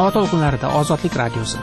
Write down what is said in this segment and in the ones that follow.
Havo to'lqinlarida Ozodlik radiosi.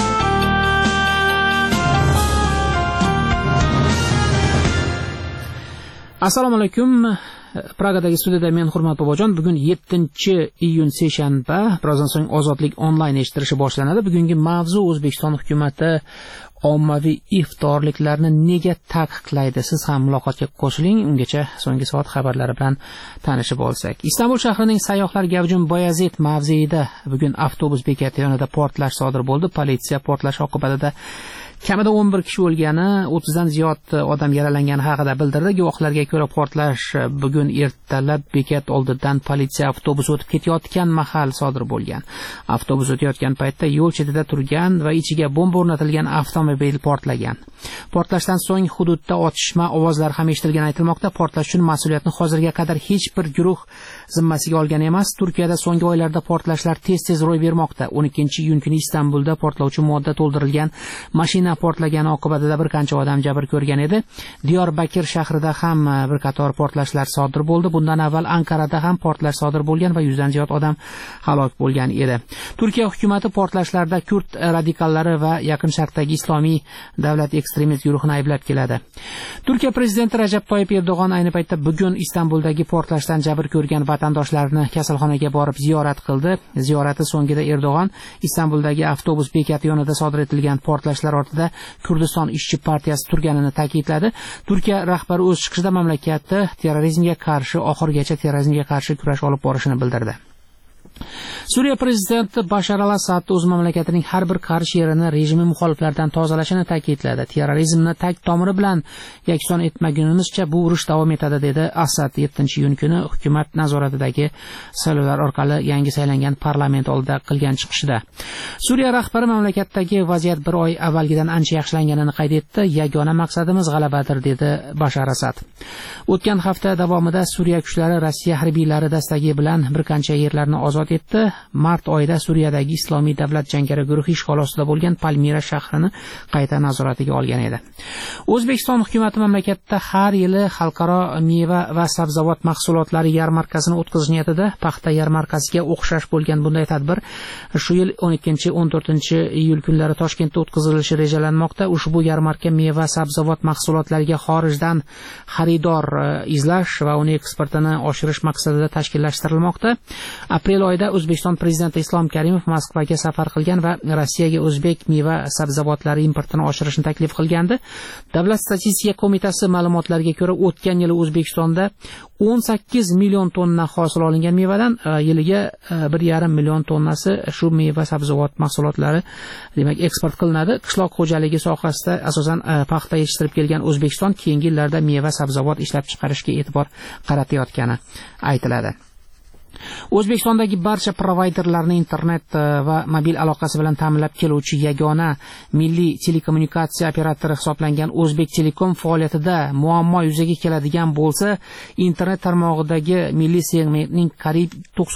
Assalomu alaykum. Pragadagi studiyada men Hurmat Bobojon. Bugun 7-iyun seshanba. Birozdan so'ng Ozodlik onlayn eshittirishi boshlanadi. Bugungi mavzu O'zbekiston hukumatı ommaviy iftorliklarni nega taqiqlaydi? Siz ham muloqotga qo'shiling. Ungacha so'nggi soat xabarlari bilan tanishib olsak. Istanbul shahrining sayyohlar gavjum Boyazid mavzeida bugun avtobus bekati yonida portlash sodir bo'ldi. Politsiya portlash oqibatida kamida 11 kishi o'lgani, 30 dan ziyod odam yaralangani haqida bildirdi. Guvohlarga ko'ra portlash bugun ertalab bekat oldidan politsiya avtobusi o'tib ketayotgan mahal sodir bo'lgan. Avtobus o'tayotgan paytda yo'l chetida turgan va ichiga bomba o'rnatilgan avtomobil portlagan. Portlashdan so'ng hududda otishma ovozlari ham eshitilgani aytilmoqda. Portlash uchun mas'uliyatni hozirga qadar hech bir guruh zimmasiga olgan emas. Turkiyada so'nggi oylarda portlashlar tez-tez ro'y bermoqda. 12-iyun kuni Istanbulda portlovchi modda to'ldirilgan mashina portlagani oqibatida bir qancha odam jabr ko'rgan edi. Diyarbakir shahrida ham bir qator portlashlar sodir bo'ldi. Bundan avval Ankarada ham portlash sodir bo'lgan va 100 dan ziyod odam halok bo'lgan edi. Turkiya hukumati portlashlarda kurd radikallari va Yaqin Sharqdagi islomiy davlat ekstremist guruhini ayblab keladi. Turkiya prezidenti Rajab Toyyib Erdo'g'on ayni paytda bugun Istanbuldagi portlashdan jabr ko'rgan vatandoshlarni kasalxonaga borib ziyorat qildi. Ziyorati so'ngida Erdo'g'on Istanbuldagi avtobus bekati yonida sodir etilgan portlashlar ortida Kurdiston ishchi partiyasi turganini ta'kidladi. Turkiya rahbari o'z chiqishida mamlakatda terrorizmga qarshi oxirigacha terrorizmga qarshi kurash olib borishini bildirdi. Suriya prezidenti Bashar al-Asad o'z mamlakatining har bir qarshi yerini rejimi muxoliflaridan tozalashini ta'kidladi. Terrorizmni tag tomiri bilan yakson etmagunimizcha bu urush davom etadi dedi Asad 7-iyun kuni hukumat nazoratidagi saylovlar orqali yangi saylangan parlament oldida qilgan chiqishida. Suriya rahbari mamlakatdagi vaziyat bir oy avvalgidan ancha yaxshilanganini qayd etdi. Yagona maqsadimiz g'alabadir dedi Bashar Asad. O'tgan hafta davomida Suriya kuchlari Rossiya harbiylari dastagi bilan bir qancha yerlarni ozod etdi. Mart oyida Suriyadagi Islomiy davlat jangari guruhi ishg'ol ostida bo'lgan Palmira shahrini qayta nazoratiga olgan edi. O'zbekiston hukumatı mamlakatda har yili xalqaro meva va sabzavot mahsulotlari yarmarkasini o'tkazish niyatida. Paxta yarmarkasiga o'xshash bo'lgan bunday tadbir shu yil 12-14-iyul kunlari Toshkentda o'tkazilishi rejalanmoqda. Ushbu yarmarka meva sabzavot mahsulotlariga xorijdan xaridor izlash va uni eksportini oshirish maqsadida tashkillashtirilmoqda. Aprel oyida O'zbekiston prezidenti Islom Karimov Moskvaga safar qilgan va Rossiyaga o'zbek meva sabzavotlari importini oshirishni taklif qilgandi. Davlat statistika qo'mitasi ma'lumotlariga ko'ra, o'tgan yili O'zbekistonda 18 million tonna hosil olingan mevadan yiliga 1,5 million tonnasi shu meva sabzavot mahsulotlari demak eksport qilinadi. Qishloq xo'jaligi sohasida asosan paxta yetishtirib kelgan O'zbekiston keyingi yillarda meva sabzavot ishlab chiqarishga e'tibor qaratayotgani aytiladi. O'zbekistondagi barcha provayderlarni internet va mobil aloqasi bilan ta'minlab keluvchi yagona milliy telekommunikatsiya operatori hisoblangan O'zbek Telekom faoliyatida muammo yuzaga keladigan bo'lsa, internet tarmog'idagi milliy segmentning qariyb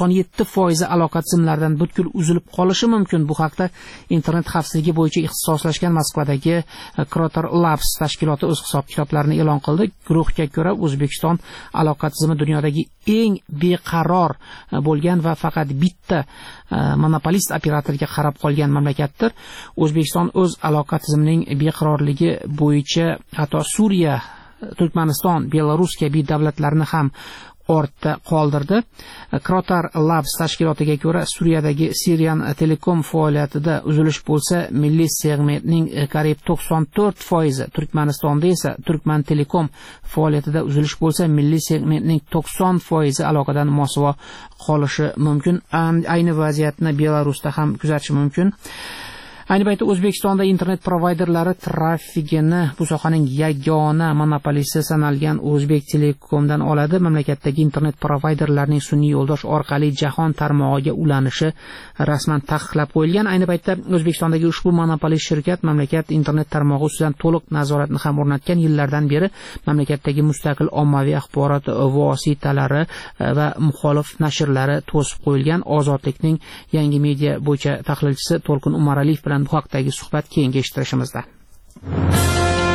97% aloqa tizimlaridan butkul uzilib qolishi mumkin. Bu haqda internet xavfsizligi bo'yicha ixtisoslashgan Moskvadagi Croter Labs tashkiloti o'z hisob-kitoblarini e'lon qildi. Guruhga ko'ra, O'zbekiston aloqa tizimi dunyodagi eng beqaror bo'lgan va faqat bitta monopolist operatorga qarab qolgan mamlakatdir. O'zbekiston o'z aloqa tizimining beqarorligi bo'yicha hatto Suriya, Turkmaniston, Belarus kabi davlatlarni ham ortda qoldirdi. Croter Labs tashkilotiga ko'ra, Suriyadagi Syrian Telekom faoliyatida uzilish bo'lsa, milliy segmentning qariyb 94%, Turkmanistonda esa Turkman Telekom faoliyatida uzilish bo'lsa, milliy segmentning 90% aloqadan mosuvo qolishi mumkin. Ayni vaziyatni Belarusda ham kuzatish mumkin. Ayni paytda O'zbekistonda internet provayderlari trafigini bu sohaning yagona monopolisti sanalgan O'zbek Telekomdan oladi. Mamlakatdagi internet provayderlarning sun'iy yo'ldosh orqali jahon tarmog'iga ulanishi rasman taqiqlab qo'yilgan. Ayni paytda O'zbekistondagi ushbu monopolist shirkat mamlakat internet tarmog'i ustidan to'liq nazoratni ham o'rnatgan. Yillardan beri mamlakatdagi mustaqil ommaviy axborot vositalari va muxolif nashrlari to'sib qo'yilgan. Ozodlikning yangi media bo'yicha tahlilchisi To'lqin Umaraliyev bilan bu haqdagi suhbat keyingi eshittirishimizda.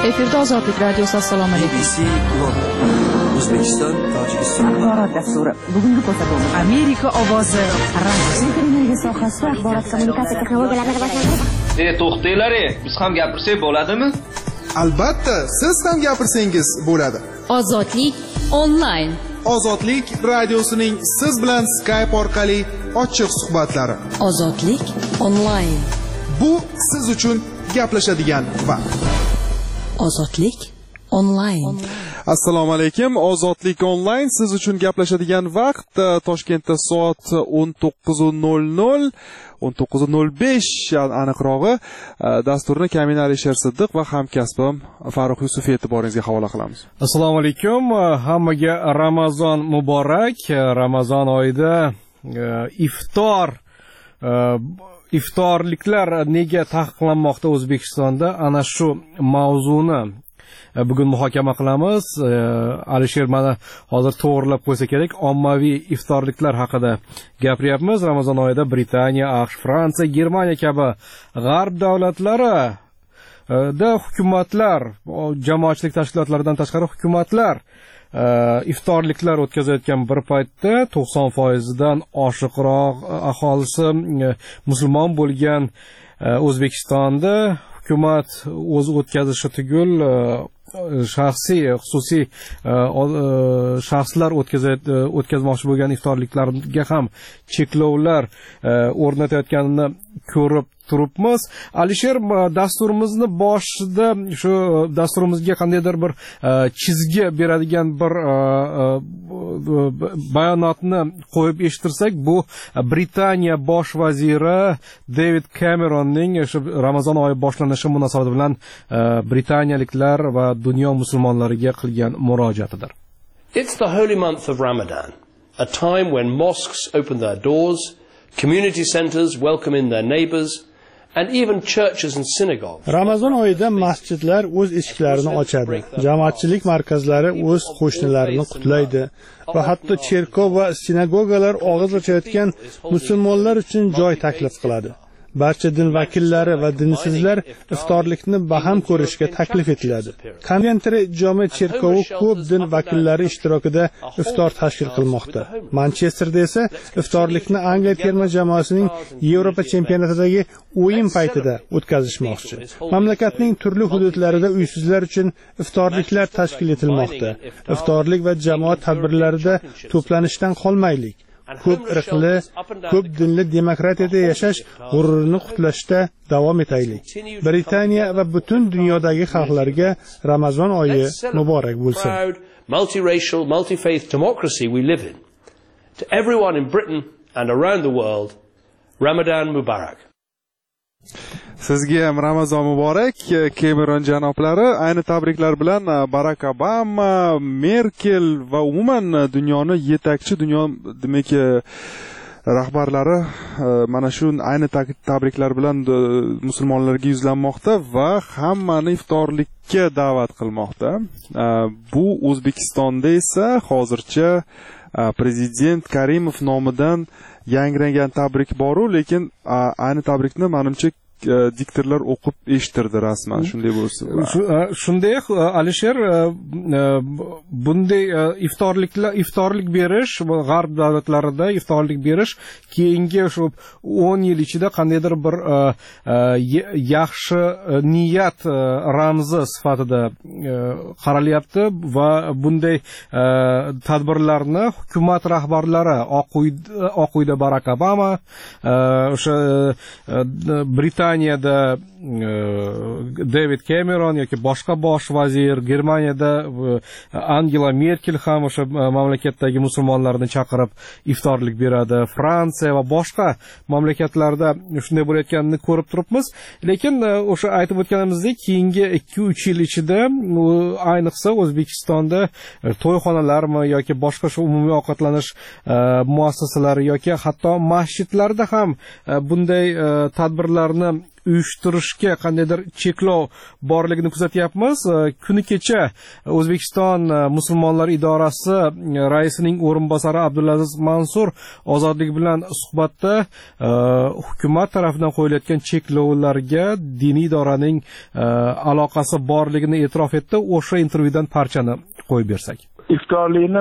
Efirda Ozodlik radiosi. Assalomu alaykum. O'zbekiston, Tojikiston axborot dasturi. Bugungi ko'rsatuvimiz Amerika ovozi radio. Energiya sohasida axborot kommunikatsiya texnologiyalarini rivojlantirish. To'xtanglar, biz ham gapirsak bo'ladimi? Albatta, siz ham gapirsangiz bo'ladi. Ozodlik onlayn. Ozodlik radiosining siz bilan Skype orqali ochiq suhbatlari. Ozodlik onlayn. Bu siz uchun gaplashadigan vaqt. Ozodlik onlayn. Assalomu alaykum. Ozodlik onlayn siz uchun gaplashadigan vaqt. Toshkentda soat 19:00, 19:05 aniqrog'i. Dasturni Kamin Alisher Siddiq va hamkasbim Farruh Yusuf e'tiboringizga havola qilamiz. Assalomu alaykum. Hammaga Ramazon muborak. Ramazon oyida iftorliklar nega taqiqlanmoqda O'zbekistonda? Ana shu mavzuni bugun muhokama qilamiz. Alisher mana hozir to'g'rilab qo'ysa kerak, ommaviy iftorliklar haqida gapiryapmiz. Ramazon oyida Britaniya, AQSh, Fransiya, Germaniya kabi g'arb davlatlari da hukumatlar, jamoatchilik tashkilotlaridan tashqari hukumatlar iftorliklar o'tkazayotgan bir paytda 90% oshiqroq aholisi musulmon bo'lgan O'zbekistonda hukumat o'zi o'tkazishi tugul xususiy shaxslar o'tkazmoqchi bo'lgan iftorliklarga ham cheklovlar o'rnatayotganini ko'rib turibmiz. Alisher, dasturimizni boshida shu dasturimizga qandaydir bir chizgi beradigan bir bayonotni qo'yib eshittirsak, bu Britaniya bosh vaziri David Cameronning shu Ramazon oyi boshlanishi munosabati bilan britaniyaliklar va dunyo musulmonlariga qilgan murojaatidir. It's the holy month of Ramadan, a time when mosques open their doors, community centers welcome in their neighbors, and even churches and synagogues. Ramazon oyida masjidlar o'z eshiklarini ochadi, jamoatchilik markazlari o'z qo'shnilarini qutlaydi va hatto cherkov va sinagogalar og'iz ochayotgan musulmonlar uchun joy taklif qiladi. Barcha din vakillari va dinsizlar iftorlikni baham ko'rishga taklif etiladi. Coventry jome cherkovi ko'p din vakillari ishtirokida iftor tashkil qilmoqda. Manchesterda esa iftorlikni Angliya terma jamoasining Yevropa chempionatidagi o'yin paytida o'tkazishmoqchi. Mamlakatning turli hududlarida uysizlar uchun iftorliklar tashkil etilmoqda. Iftorlik va jamoat tadbirlarida to'planishdan qolmaylik. Ko'p irqli, ko'p dinli demokratiyada yashash g'ururini qutlashda davom etaylik. Britaniya va butun dunyodagi xalqlarga Ramazon oyi muborak bo'lsin. Multiracial, multi-faith democracy we live in. To everyone in Britain and around the world, Ramadan Mubarak. Sizga ham Ramazon muborak. Cameron janoblari ayni tabriklar bilan Barack Obama, Merkel va umuman dunyoni yetakchi demak rahbarlari mana shu ayni tabriklar bilan musulmonlarga yuzlanmoqda va hammani iftorlikka da'vat qilmoqda. Bu O'zbekistonda esa hozircha prezident Karimov nomidan yangragan tabrik bor, lekin ayni tabrikni menimcha diktorlar o'qib eshittirdi rasman, shunday bo'lsa. Shunday Alisher, bunday iftorlik berish g'arb davlatlarida iftorlik berish keyingi shu 10 yil ichida qandaydir bir yaxshi niyat ramzi sifatida qaralyapti va bunday tadbirlarni hukumat rahbarlari Oq uyda Barack Obama, o'sha Britaniyada David Cameron yoki boshqa bosh vazir, Germaniyada Angela Merkel ham o'sha mamlakatdagi musulmonlarni chaqirib iftorlik beradi. Fransiya va boshqa mamlakatlarda shunday bo'layotganini ko'rib turibmiz. Lekin o'sha aytib o'tganimizdek, keyingi 2-3 yil ichida ayniqsa O'zbekistonda to'yxonalarmi yoki boshqa shu umumiy ovqatlanish muassasalari yoki hatto masjidlarda ham bunday tadbirlarni uyushtirishga qandaydir cheklov borligini kuzatyapmiz. Kuni kecha O'zbekiston musulmonlar idorasi raisining o'rinbosari Abdulaziz Mansur Ozodlik bilan suhbatda hukumat tomonidan qo'yilayotgan cheklovlarga diniy idoraning aloqasi borligini e'tirof etdi. O'sha intervyudan parchani qo'yib bersak. iftorlikni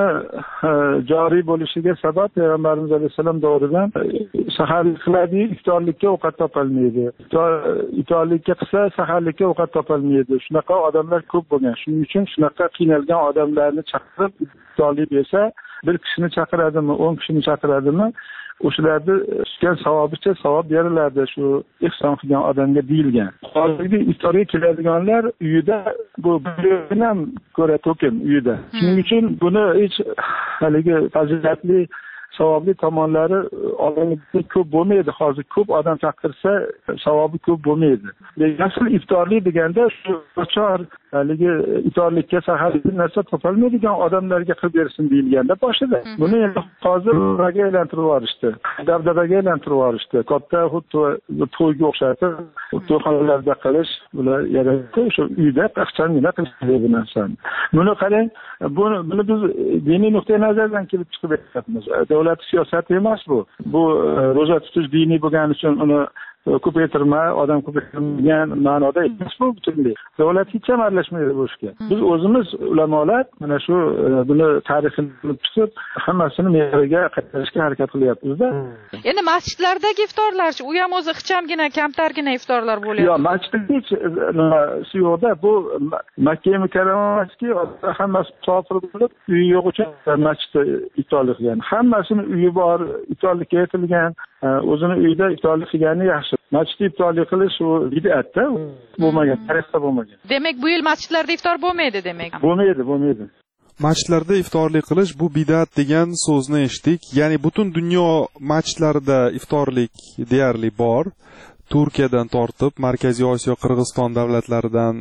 joriy bo'lishiga sabab Payg'ambarimiz alayhisalom davridan saharlik qiladi, iftorlikka ovqat topolmaydi. Iftorlikka qilsa saharlikka ovqat topolmaydi. Shunaqa odamlar ko'p bo'lgan. Shuning uchun shunaqa qiynalgan odamlarni chaqirib iftorlik bersa, bir kishini chaqiradimi, 10 kishini chaqiradimi, o'shalarni tutgan savobicha savob beriladi, shu ihson qilgan odamga deyilgan. Hozirgi iftorga keladiganlar uyida bu ham ko'ra to'kin uyida. Shuning uchun buni hech haligi fazilatli savobli tomonlari oldingi ko'p bo'lmaydi. Hozir ko'p odam chaqirsa savobi ko'p bo'lmaydi. Asl iftorlik deganda shu ochar haligi iftorlikka saharlik narsa topolmaydigan odamlarga qilib bersin deyilganda boshida. Buni endi hozir nimaga aylantirib yuborishdi? Dabdabaga aylantirib yuborishdi. Katta xuddi to'yga o'xshatib, to'yxonalarda qilish, bular yaratdi, shu uyda qachongina qilishdi bu narsani. Buni qarang, buni biz diniy nuqtai nazardan kelib chiqib aytyapmiz. Davlat siyosati emas bu. Bu ro'za tutish diniy bo'lgani uchun uni ko'paytirma, odam ko'paytirmagan ma'noda emas bu butunlay. Davlat hech ham aralashmaydi bu ishga. Biz o'zimiz ulamolar mana shu buni tarixini tutib, hammasini me'yoriga qaytarishga harakat qilyapmiz-da. Endi masjidlardagi iftorlarchi, u ham o'zi ixchamgina, kamtargina iftorlar bo'lyapti. Yo'q, masjidda hech yo'qda. Bu Makka mukarramaski hammasi musofir bo'lib, uyi yo'q uchun masjidda iftorlik qilgan. Hammasini uyi bor, iftorlikka yetilgan, o'zini uyida iftorlik qilgani yaxshi. Masjidda iftorlik qilish u bid'atda bo'lmagan, tarixda bo'lmagan. Demak, bu yil masjidlarda iftor bo'lmaydi demak. Bo'lmaydi. Masjidlarda iftorlik qilish bu bid'at degan so'zni eshitdik. Ya'ni butun dunyo masjidlarida iftorlik deyarli bor. Turkiyadan tortib Markaziy Osiyo, Qirg'iziston davlatlaridan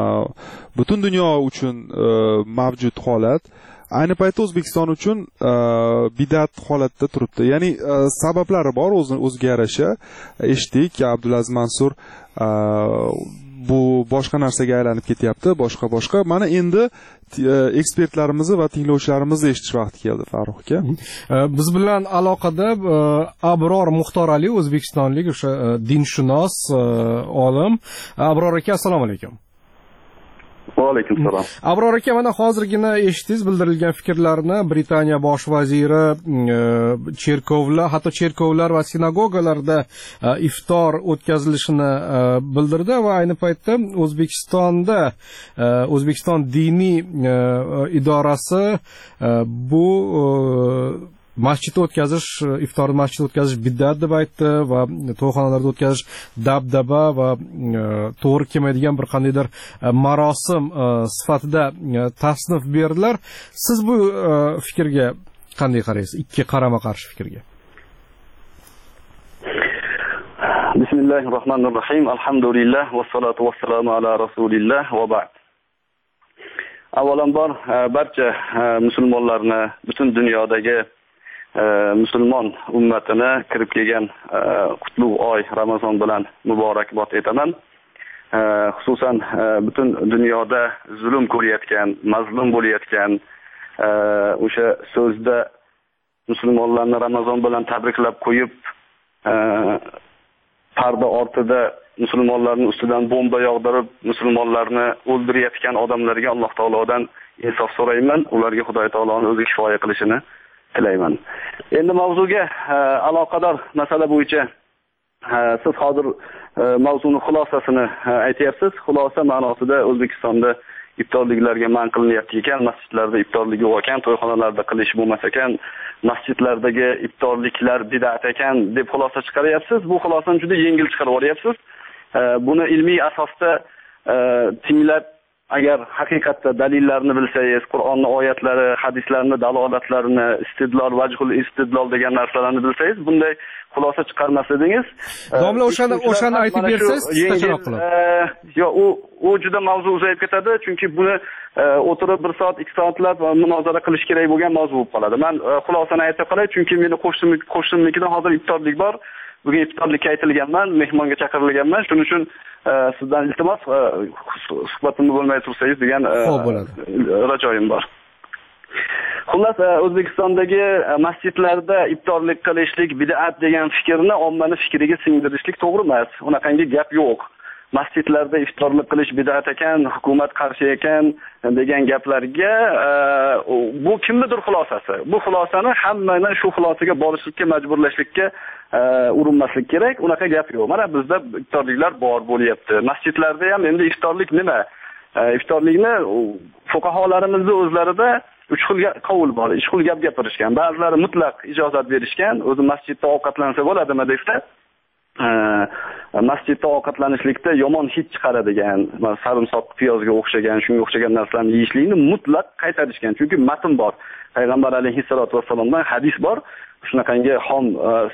butun dunyo uchun mavjud holat. Ayni paytda O'zbekiston uchun bid'at holatda turibdi. Ya'ni sabablari bor o'ziga yarasha. Eshitdik, Abdulaziz Mansur bu boshqa narsaga aylanib ketyapti, boshqa. Mana endi ekspertlarimizni va tinglovchilarimizni eshitish vaqti keldi, Farruh aka. Biz bilan aloqada Abror Muxtor Ali, o'zbekistonlik o'sha dinshunos olim. Abror aka, assalomu alaykum. Va alaykum salom. Abror aka, mana hozirgina eshitdingiz bildirilgan fikrlarni. Britaniya bosh vaziri cherkovlar, hatto cherkovlar va sinagogalarda iftor o'tkazilishini bildirdi va ayni paytda O'zbekiston diniy idorasi bu masjidda o'tkazish, iftorni masjidda o'tkazish bid'at deb aytdi va to'yxonalarda o'tkazish dabdaba va to'g'ri kelmaydigan bir qandaydir marosim sifatida tasnif berdilar. Siz bu fikrga qanday qaraysiz? Ikki qarama-qarshi fikrga. Bismillahirrohmanirrohim. Alhamdulillah va salatu vassalamu ala rasulillah va ba'd. Avvalambor barcha musulmonlarni, butun dunyodagi musulmon ummatini kirib kelgan qutlug' oy Ramazon bilan muborakbod etaman. Xususan butun dunyoda zulm ko'rayotgan, mazlum bo'layotgan o'sha so'zda musulmonlarni Ramazon bilan tabriklab qo'yib, parda ortida musulmonlarning ustidan bomba yog'dirib, musulmonlarni o'ldirayotgan odamlarga Alloh taolodan insof so'rayman. Ularga Xudo taoloning o'zi kifoya qilishini tilayman. Endi mavzuga aloqador masala bo'yicha siz hozir mavzuning xulosasini aytyapsiz. Xulosa ma'nosida O'zbekistonda iftorliklarga man qilinyapti ekan, masjidlarda iftorlik yo'q ekan, to'yxonalarda qilish bo'lmas ekan, masjidlardagi iftorliklar bid'at ekan deb xulosa chiqaryapsiz. Bu xulosani juda yengil chiqarib olyapsiz. Buni ilmiy asosda tinglab, agar haqiqatda dalillarni bilsangiz, Qur'onning oyatlari, hadislarning dalolatlarini, istidlol, vajhul istidlol degan narsalarni bilsangiz, bunday xulosa chiqarmas edingiz. Domla o'shani aytib bersangiz, qisqacharoq qilib. Yo'q, u juda mavzu uzayib ketadi, chunki buni o'tirib 1 soat, 2 soatlab munozara qilish kerak bo'lgan mavzu bo'lib qoladi. Men xulosani aytib qolay, chunki meni qo'shnimnikidan hozir iftorlik bor. bugun iftorlikka aytilganman, mehmonga chaqirilganman. Shuning uchun sizdan iltimos suhbatimni bo'lmay tursangiz degan rajoyim bor. Xullas, O'zbekistondagi masjidlarda iftorlik qilishlik bid'at degan fikrni ommaning fikriga singdirishlik to'g'ri emas. Unaqangi gap yo'q. Masjidlarda iftorlik qilish bid'at ekan, hukumat qarshi ekan degan gaplarga bu kimnidir xulosasi. Bu xulosani hammani shu xulosaga borishlikka majburlashlikka urinmaslik kerak. Unaqa gap yo'q. Mana bizda iftorliklar bor bo'lyapti. Masjidlarda ham endi iftorlik nima? Iftorlikni fuqaholarimizni o'zlarida 3 xil qavul bor, 3 xil gap gapirishgan. Ba'zilari mutlaq ijozat berishgan, o'zi masjidda ovqatlansa bo'ladimi desa, masjidda ovqatlanishlikda yomon hid chiqaradigan, sarimsoq, piyozga o'xshagan, shunga o'xshagan narsalarni yeyishlikni mutlaq qaytarishgan. Chunki matn bor. Payg'ambar alayhisolatu vasallamdan hadis bor. Shunaqangi xom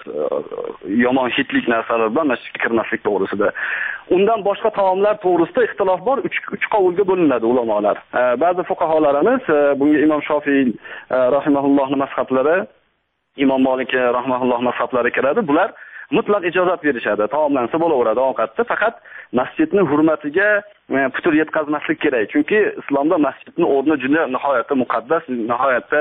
yomon hidlik narsalar bilan masjidga kirmaslik to'g'risida. Undan boshqa taomlar to'g'risida ixtilof bor. 3 qavulga bo'linadi ulamolar. Ba'zi fuqaholarimiz bunga Imom Shofiy rahimahullohning mazhablari, Imom Malik rahimahulloh mazhablari kiradi. Bular mutlaq ijozat berishadi. Taomlansa bo'laveradi ovqatda, faqat masjidning hurmatiga putur yetkazmaslik kerak. Chunki islomda masjidning o'rni juda nihoyatda muqaddas, nihoyatda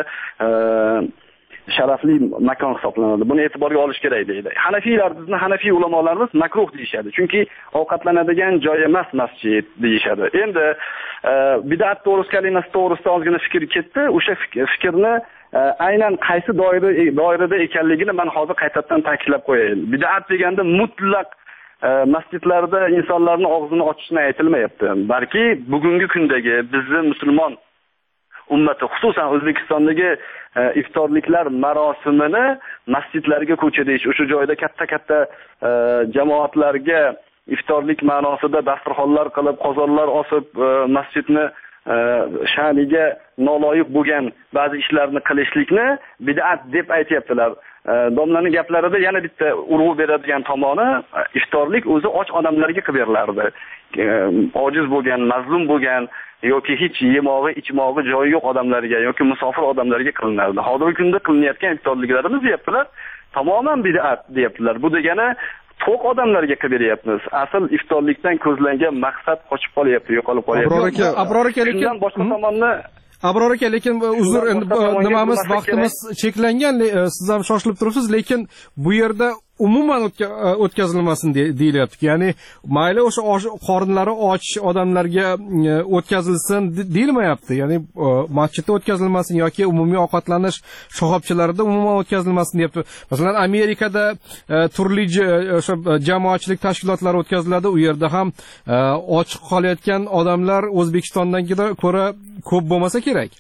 sharafli makon hisoblanadi. Buni e'tiborga olish kerak deydi. Hanafiylar, bizni Hanafiy ulamolarimiz makruh deyshadi. Chunki ovqatlanadigan joy emas masjid deyshadi. Endi bid'at to'g'risida kalimasi to'g'risida ozgina fikr ketdi. O'sha fikrni aynan qaysi doirada ekanligini men hozir qaytadan ta'kidlab qo'yayin. Bid'at deganda mutlaq masjidlarda insonlarning og'zini ochishni aytilmayapti. Balki bugungi kundagi bizning musulmon ummati, xususan O'zbekistondagi iftorliklar marosimini masjidlarga ko'chirish, o'sha joyda katta jamoatlarga iftorlik ma'nosida dasturxonlar qilib, qozonlar osib, masjidni sha'niga noloyiq bo'lgan ba'zi ishlarni qilishlikni bid'at deb aytayaptilar. Domlaning gaplarida yana bitta urg'u beradigan tomoni, iftorlik o'zi och odamlarga qilib berilardi. Ojiz bo'lgan, mazlum bo'lgan yoki hech yemog'i, ichmog'i joyi yo'q odamlarga yoki musofir odamlarga qilinardi. Hozirgi kunda qilinayotgan iftorliklarimiz deyaptilar, tamoman bid'at deyaptilar. Bu degani to'q odamlarga qilib beryapmiz. Asl iftorlikdan ko'zlangan maqsad qochib qolyapti, yo'qolib qolyapti. Abror aka, lekin boshqa tomonni Abror aka, lekin uzr, nimamiz vaqtimiz cheklangan, siz ham shoshilib turibsiz, lekin bu yerda umuman o'tkazilmasin deyilyapti. Ya'ni mayli o'sha qorinlari och odamlarga o'tkazilsin deyilmayapti. Ya'ni masjidda o'tkazilmasin yoki umumiy ovqatlanish shoxobchalarida umuman o'tkazilmasin deyapti. Masalan, Amerikada turli o'sha jamoatchilik tashkilotlari o'tkaziladi. U yerda ham och qolayotgan odamlar O'zbekistondagidan ko'ra ko'p bo'lmasa kerak.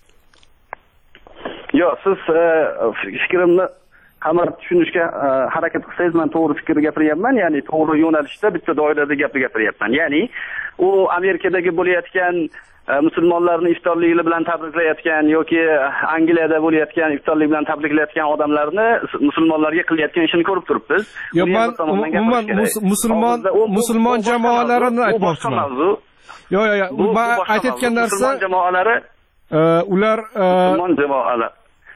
Yo'q, siz fikrimni qamrab tushunishga harakat qilsangiz, men to'g'ri fikr gapiryapman, ya'ni to'g'ri yo'nalishda bitta doirada gapiryapman. Ya'ni u Amerikadagi bo'layotgan musulmonlarni iftorligi bilan tabriklayotgan yoki Angliyada bo'layotgan iftorlik bilan tabriklayotgan odamlarni musulmonlarga qilayotgan ishini ko'rib turibmiz. Yo'q, men umuman musulmon jamoalarini aytmoqchiman. Yo'q, men aytayotgan narsa musulmon jamoalari ular musulmon jamoalar.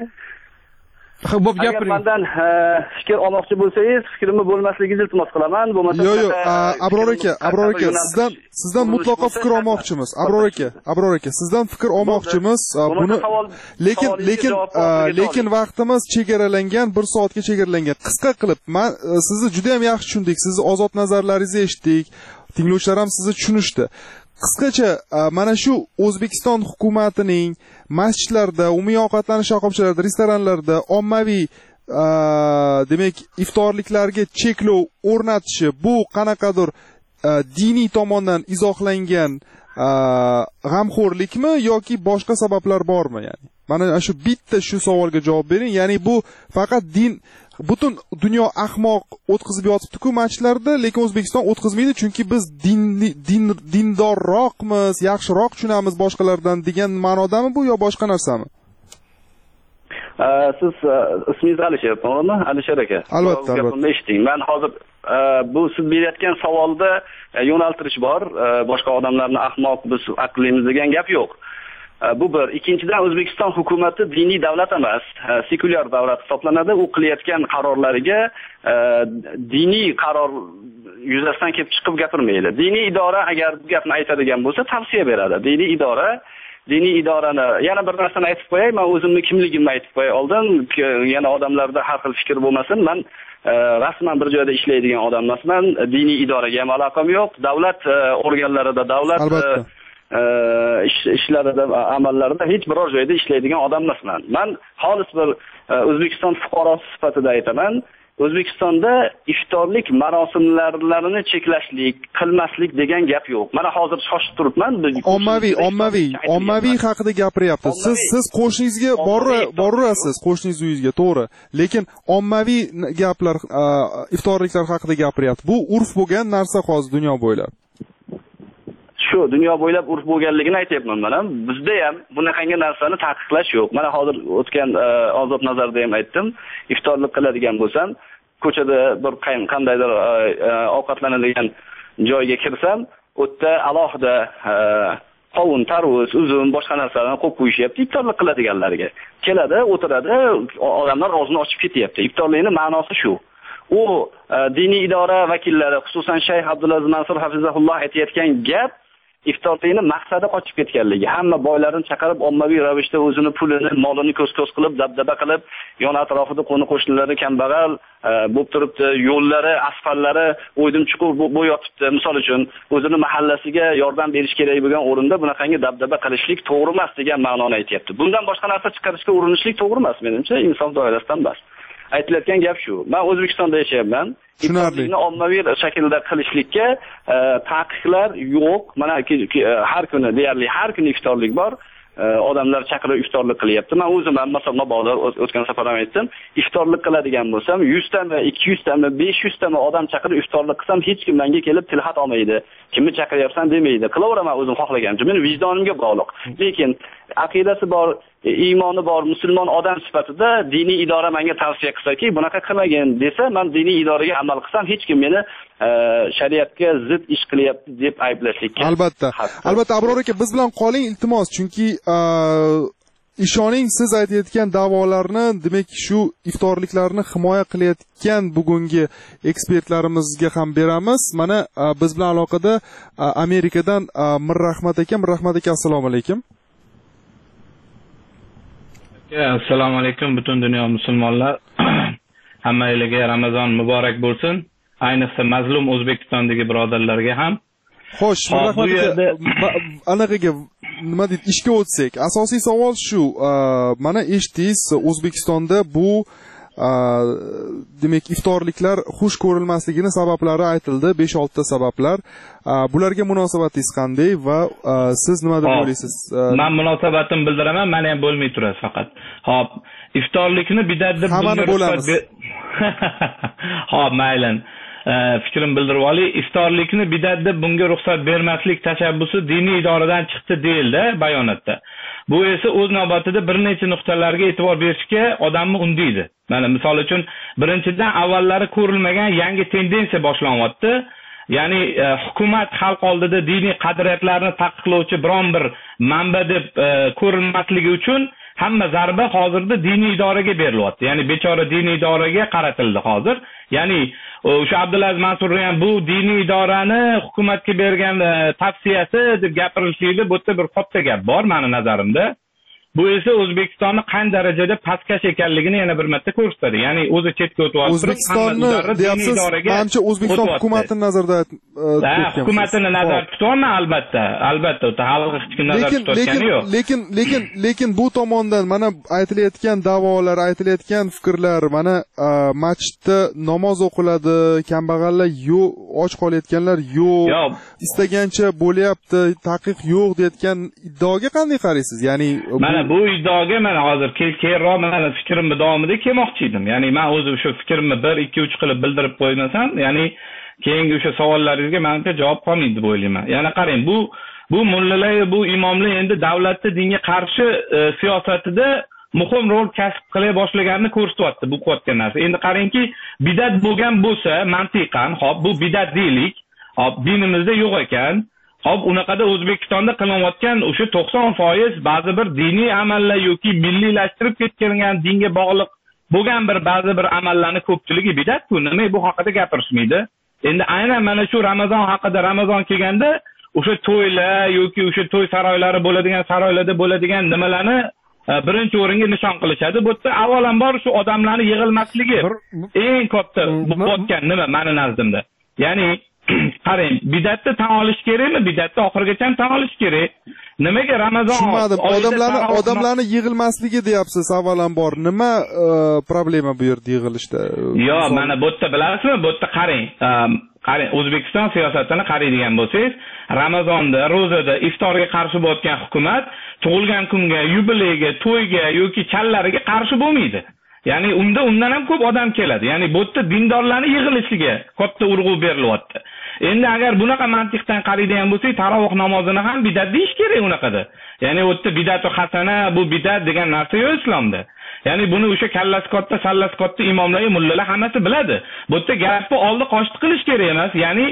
Bo'p gapiring. Mendan fikr olmoqchi bo'lsangiz, fikrimni bo'lmasligingizni iltimos qilaman. Bo'lmasa yo'q, Abror aka, sizdan mutlaqo fikr olmoqchimiz. Abror aka, sizdan fikr olmoqchimiz. Buni lekin vaqtimiz chegaralangan, 1 soatga chegaralangan. Qisqa qilib, men sizni juda ham yaxshi tushundik. Sizni ozod nazarlaringizni eshitdik. Tinglovchilar ham sizni tushunishdi. Qisqacha mana shu O'zbekiston hukumatining masjidlarda, umumiy ovqatlanish shoxobchalarida, restoranlarda ommaviy demak iftorliklarga cheklov o'rnatishi bu qanaqadir diniy tomondan izohlangan g'amxo'rlikmi yoki boshqa sabablar bormi, ya'ni? Mana shu bitta shu savolga javob bering. Ya'ni bu faqat butun dunyo ahmoq o'tkazib yotibdi-ku masjidlarda, lekin O'zbekiston o'tkazmaydi chunki biz dindorroqmiz, yaxshiroq tushunamiz boshqalardan degan ma'nodami bu yo boshqa narsami? Siz ismingiz Alisher, to'g'rimi? Alisher aka. Albatta. Eshiting. Men hozir bu siz berayotgan savolda yo'naltirish bor. Boshqa odamlarni ahmoq, biz aqlimiz degan gap yo'q. Bu bir. Ikkinchidan, O'zbekiston hukumati diniy davlat emas, sekulyar davlat hisoblanadi. U qilayotgan qarorlariga diniy qaror yuzasidan kelib chiqib gapirmaydi. Diniy idora agar bu gapni aytadigan bo'lsa, tavsiya beradi. Diniy idorani yana bir narsani aytib qo'yay, men o'zimni kimligimni aytib qo'yay oldin, yana odamlarda har xil fikr bo'lmasin. Men rasman bir joyda ishlaydigan odam emasman. Diniy idoraga ham aloqam yo'q. Davlat organlarida, davlat ishlarida, amallarida hech biror joyda ishlaydigan odam emasman. Men xolis bir O'zbekiston fuqarosi sifatida aytaman. O'zbekistonda iftorlik marosimlarini cheklashlik, qilmaslik degan gap yo'q. Mana hozir shoshib turibman. Ommaviy haqida gapiryapti. Siz qo'shningizga borasiz, qo'shningiz uyingizga, to'g'ri. Lekin ommaviy gaplar, iftorliklar haqida gapiryapti. Bu urf bo'lgan narsa hozir dunyo bo'ylab. Shu dunyo bo'ylab urf bo'lganligini aytayapman men ham. Bizda ham bunaqangi narsani taqiqlash yo'q. Mana hozir o'tgan Ozod nazarda ham aytdim. Iftorlik qiladigan bo'lsam, ko'chada bir qandaydir ovqatlanadigan joyga kirsam, u yerda alohida qovun, tarvuz, uzum, boshqa narsalarni qo'yib qo'yishyapti iftorlik qiladiganlarga. Keladi, o'tiradi, odamlar og'zini ochib ketyapti. Iftorlikning ma'nosi shu. U diniy idora vakillari, xususan Shayx Abdulaziz Mansur hafizahulloh aytayotgan gap iftorlikni maqsadi qochib ketganligi. Hamma boylarni chaqirib ommaviy ravishda o'zini pulini, molini ko'z-ko'z qilib, dabdaba qilib, yon atrofida qo'ni-qo'shnilari kambag'al bo'lib turibdi, yo'llari, asfallari o'ydim-chuqur bo'lib yotibdi. Misol uchun, o'zini mahallasiga yordam berish kerak bo'lgan o'rinda bunaqangi dabdaba qilishlik to'g'ri emas degan ma'noni aytayapti. Bundan boshqa narsa chiqarishga urinishlik to'g'ri emas, menimcha, insof doirasidan emas. Aytilayotgan gap shu. Men O'zbekistonda yashayapman. Iftorlikni ommaviy shaklda qilishlikka taqiqlar yo'q. Mana har kuni, deyarli har kuni iftorlik bor. Odamlar chaqirib iftorlik qilyapti. Men o'zim ham masalan mabodo o'tgan safar ham aytdim, iftorlik qiladigan bo'lsam 100 tami, 200 tami, 500 tami odam chaqirib iftorlik qilsam hech kim menga kelib tilxat olmaydi. Kimni chaqiryapsan demaydi. Qilaveraman o'zim xohlaganimcha. Meni vijdonimga bog'liq. Lekin aqidasi bor, iymoni bor musulmon odam sifatida diniy idora menga tavsiya qilsa-ki, bunaqa qilmagin desa, men diniy idoraga amal qilsam, hech kim meni shariatga zid ish qilyapti deb ayblashlikka. Albatta, Abror aka, biz bilan qoling iltimos, chunki ishoning, siz aytayotgan da'volarni, demak, shu iftorliklarni himoya qilayotgan bugungi ekspertlarimizga ham beramiz. Mana biz bilan aloqada Amerikadan Mirrahmat aka, assalomu alaykum. Assalomu alaykum butun dunyo musulmonlar. Hammangizga Ramazon muborak bo'lsin. Ayniqsa mazlum O'zbekistondagi birodarlarga ham. Xo'sh, Mirrahmat aka, anaqaga nima deydi, ishga o'tsak, asosiy savol shu. Mana eshitdingiz, O'zbekistonda bu demak iftorliklar xush ko'rilmasligini sabablari aytildi, 5-6 ta sabablar. Bularga munosabatingiz qanday va siz nima deb o'ylaysiz? Men munosabatimni bildiraman, meni ham bo'lmay turadi faqat. Xo'p, iftorlikni bidat deb hammani bo'lamiz. Xo'p, mayli. Fikrim bildirib olay. Iftorlikni bidat deb bunga ruxsat bermaslik tashabbusi diniy idoradan chiqdi deyildi bayonotda. Bu esa o'z navbatida bir necha nuqtalarga e'tibor berishga odamni undaydi. Mana misol uchun, birinchidan avvallari ko'rilmagan yangi tendensiya boshlanyapti. Ya'ni hukumat xalq oldida diniy qadriyatlarni taqiqlovchi biron bir manba deb ko'rilmasligi uchun hamma zarba hozirda diniy idoraga berilyapti. Ya'ni bechora diniy idoraga qaratildi hozir. Ya'ni o'sha Abdulaziz Mansur ham bu diniy idorani hukumatga bergan tavsiyasi deb gapirishlikda bu yerda bir katta gap bor meni nazarimda. Bu esa O'zbekistonni qanday darajada pastkash ekanligini yana bir marta ko'rsatadi. Ya'ni o'zi chetga o'tib O'zbekistonni deyapsiz, menimcha O'zbekiston hukumatini nazarda tutgan. Hukumatini nazarda tutganman albatta, xalq hech kim nazarda tutgani yo'q. Lekin bu tomondan mana aytilayotgan da'volar, aytilayotgan fikrlar, mana masjidda namoz o'qiladi, kambag'allar yo'q, och qolayotganlar yo'q, istagancha bo'lyapti, taqiq yo'q deyotgan iddaoga qanday qaraysiz? Ya'ni bu iddaoga men hozir keyinroq men fikrimni davomida kelmoqchi edim. Ya'ni men o'zim shu fikrimni 1-2-3 qilib bildirib qo'ymasam, ya'ni keyingi o'sha savollaringizga menimcha javob qolmaydi deb o'ylayman. Ya'ni qarang, bu mullalar, bu imomlar endi davlatda dinga qarshi siyosatida muhim rol kasb qila boshlaganini ko'rsatyapti bu qilayotgan narsa. Endi qarangki, bidat bo'lgan bo'lsa, mantiqan, hop, bu bidat deylik, hop, dinimizda yo'q ekan. Hop, unaqada O'zbekistonda qilinayotgan o'sha 90% ba'zi bir diniy amallar yoki milliylashtirib ketgan dinga bog'liq bo'lgan ba'zi bir amallarni ko'pchiligi bidat-ku. Nima bu haqida gapirishmaydi? Endi aynan mana shu Ramazon haqida, Ramazon kelganda o'sha to'ylar yoki o'sha to'y saroylari bo'ladigan, saroylarda bo'ladigan nimalarni birinchi o'ringa nishon qilishadi. Bu yerda avvalambor shu odamlarning yig'ilmasligi eng katta bo'layotgan nima meni nazdimda. Ya'ni qarang, bidatni tan olish kerakmi? Bidatni oxirigacha tan olish kerak. Nimaga Ramazon tushunmadim. Odamlarni yig'ilmasligi deyapsiz avvalambor. Nima problema bu yerda yig'ilishda? Yo, mana bu yerda bilasizmi? Bu yerda qarang. Qarang, O'zbekiston siyosatini qaraydigan bo'lsangiz, Ramazonda, ro'zada, iftorga qarshi bo'layotgan hukumat tug'ilgan kunga, yubileyga, to'yga yoki challariga qarshi bo'lmaydi. Ya'ni undan ham ko'p odam keladi. Ya'ni bu yerda dindorlarning yig'ilishiga katta urg'u berilyapti. Endi agar bunaqa mantiqdan qaraydigan bo'lsak, tarovih namozini ham bidat deyish kerak unaqada. Ya'ni u yerda bidatu hasana, bu bidat degan narsa yo'q islomda. Ya'ni buni o'sha kallasi katta, sallasi katta imomlar, mullalar hammasi biladi. Bu yerda gapni oldi qochdi qilish kerak emas. Ya'ni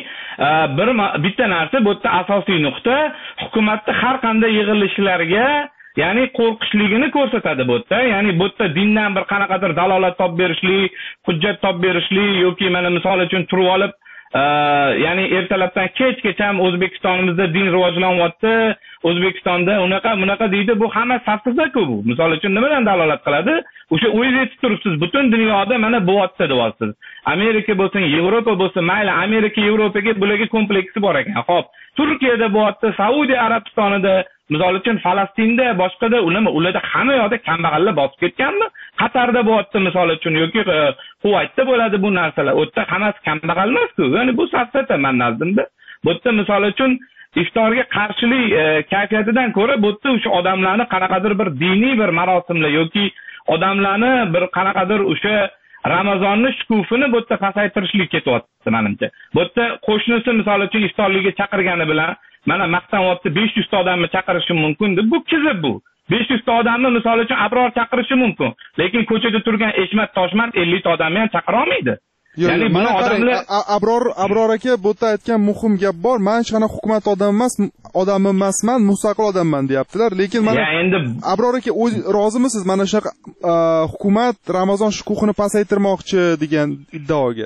bitta narsa, bu yerda asosiy nuqta hukumatda har qanday yig'ilishlarga ya'ni qo'rqishligini ko'rsatadi bu yerda. Ya'ni bu yerda dindan bir qanaqadir dalolat topib berishlik, hujjat topib berishlik yoki mana misol uchun turib olib ya'ni ertalabdan kechgacha ham O'zbekistonimizda din rivojlanyapti. O'zbekistonda unaqa deydi. Bu hamma safsizda-ku bu. Misol uchun nimadan dalolat qiladi? O'sha o'zingiz aytib turibsiz, butun dunyoda mana bu yerda deyapsiz. Amerika bo'lsin, Yevropa bo'lsin, mayli Amerika, Yevropaga bularga kompleksi bor ekan. Xo'p, Turkiyada bu yerda, Saudiya Arabistonida, misol uchun Falastinda, boshqada ularda hamma yoqda kambag'allar bosib ketganmi? Qatarda bu yerda misol uchun yoki Kuvaytda bo'ladi bu narsalar. U yerda hammasi kambag'al emas-ku. Ya'ni bu safsata men nazdimda. Bu yerda misol uchun iftorga qarshilik kayfiyatidan ko'ra bu yerda o'sha odamlarni qanaqadir bir diniy bir marosimlar yoki odamlarni bir qanaqadir o'sha Ramazonni shukufini bu yerda pasaytirishlik ketyapti menimcha. Bu yerda qo'shnisi misol uchun iftorlikka chaqirgani bilan mana maqtanyapti 500 ta odamni chaqirishi mumkin deb. Bu kizib bu. 500 ta odamni misol uchun Abror chaqirishi mumkin. Lekin ko'chada turgan Eshmat Toshman 50 ta odamni ham chaqira olmaydi. Ya'ni mana odamlar Abror aka bu yerda aytgan muhim gap bor. Men hech qanaqa hukumat odam emasman, mustaqil odamman deyaptilar. Lekin mana endi Abror aka o'z rozimisiz mana shunaqa hukumat Ramazon shukuhini pasaytirmoqchi degan iddaoga?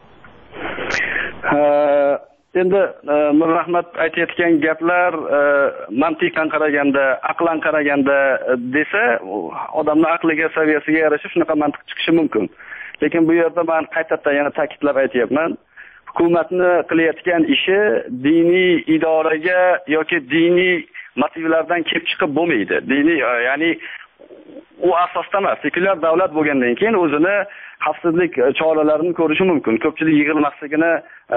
Endi Mirrahmat aytayotgan gaplar mantiqan qaraganda, aqlan qaraganda desa, odamning aqliga, saviyasiga yarasha shunaqa mantiq chiqishi mumkin. Lekin bu yerda men qaytadan yana ta'kidlab aytayapman. Hukumatni qilayotgan ishi diniy idoraga yoki diniy motivlardan kelib chiqib bo'lmaydi. Diniy, ya'ni u asosda emas. Sekulyar davlat bo'lgandan keyin o'zini xavfsizlik choralarini ko'rishi mumkin. Ko'pchilik yig'ilmasligini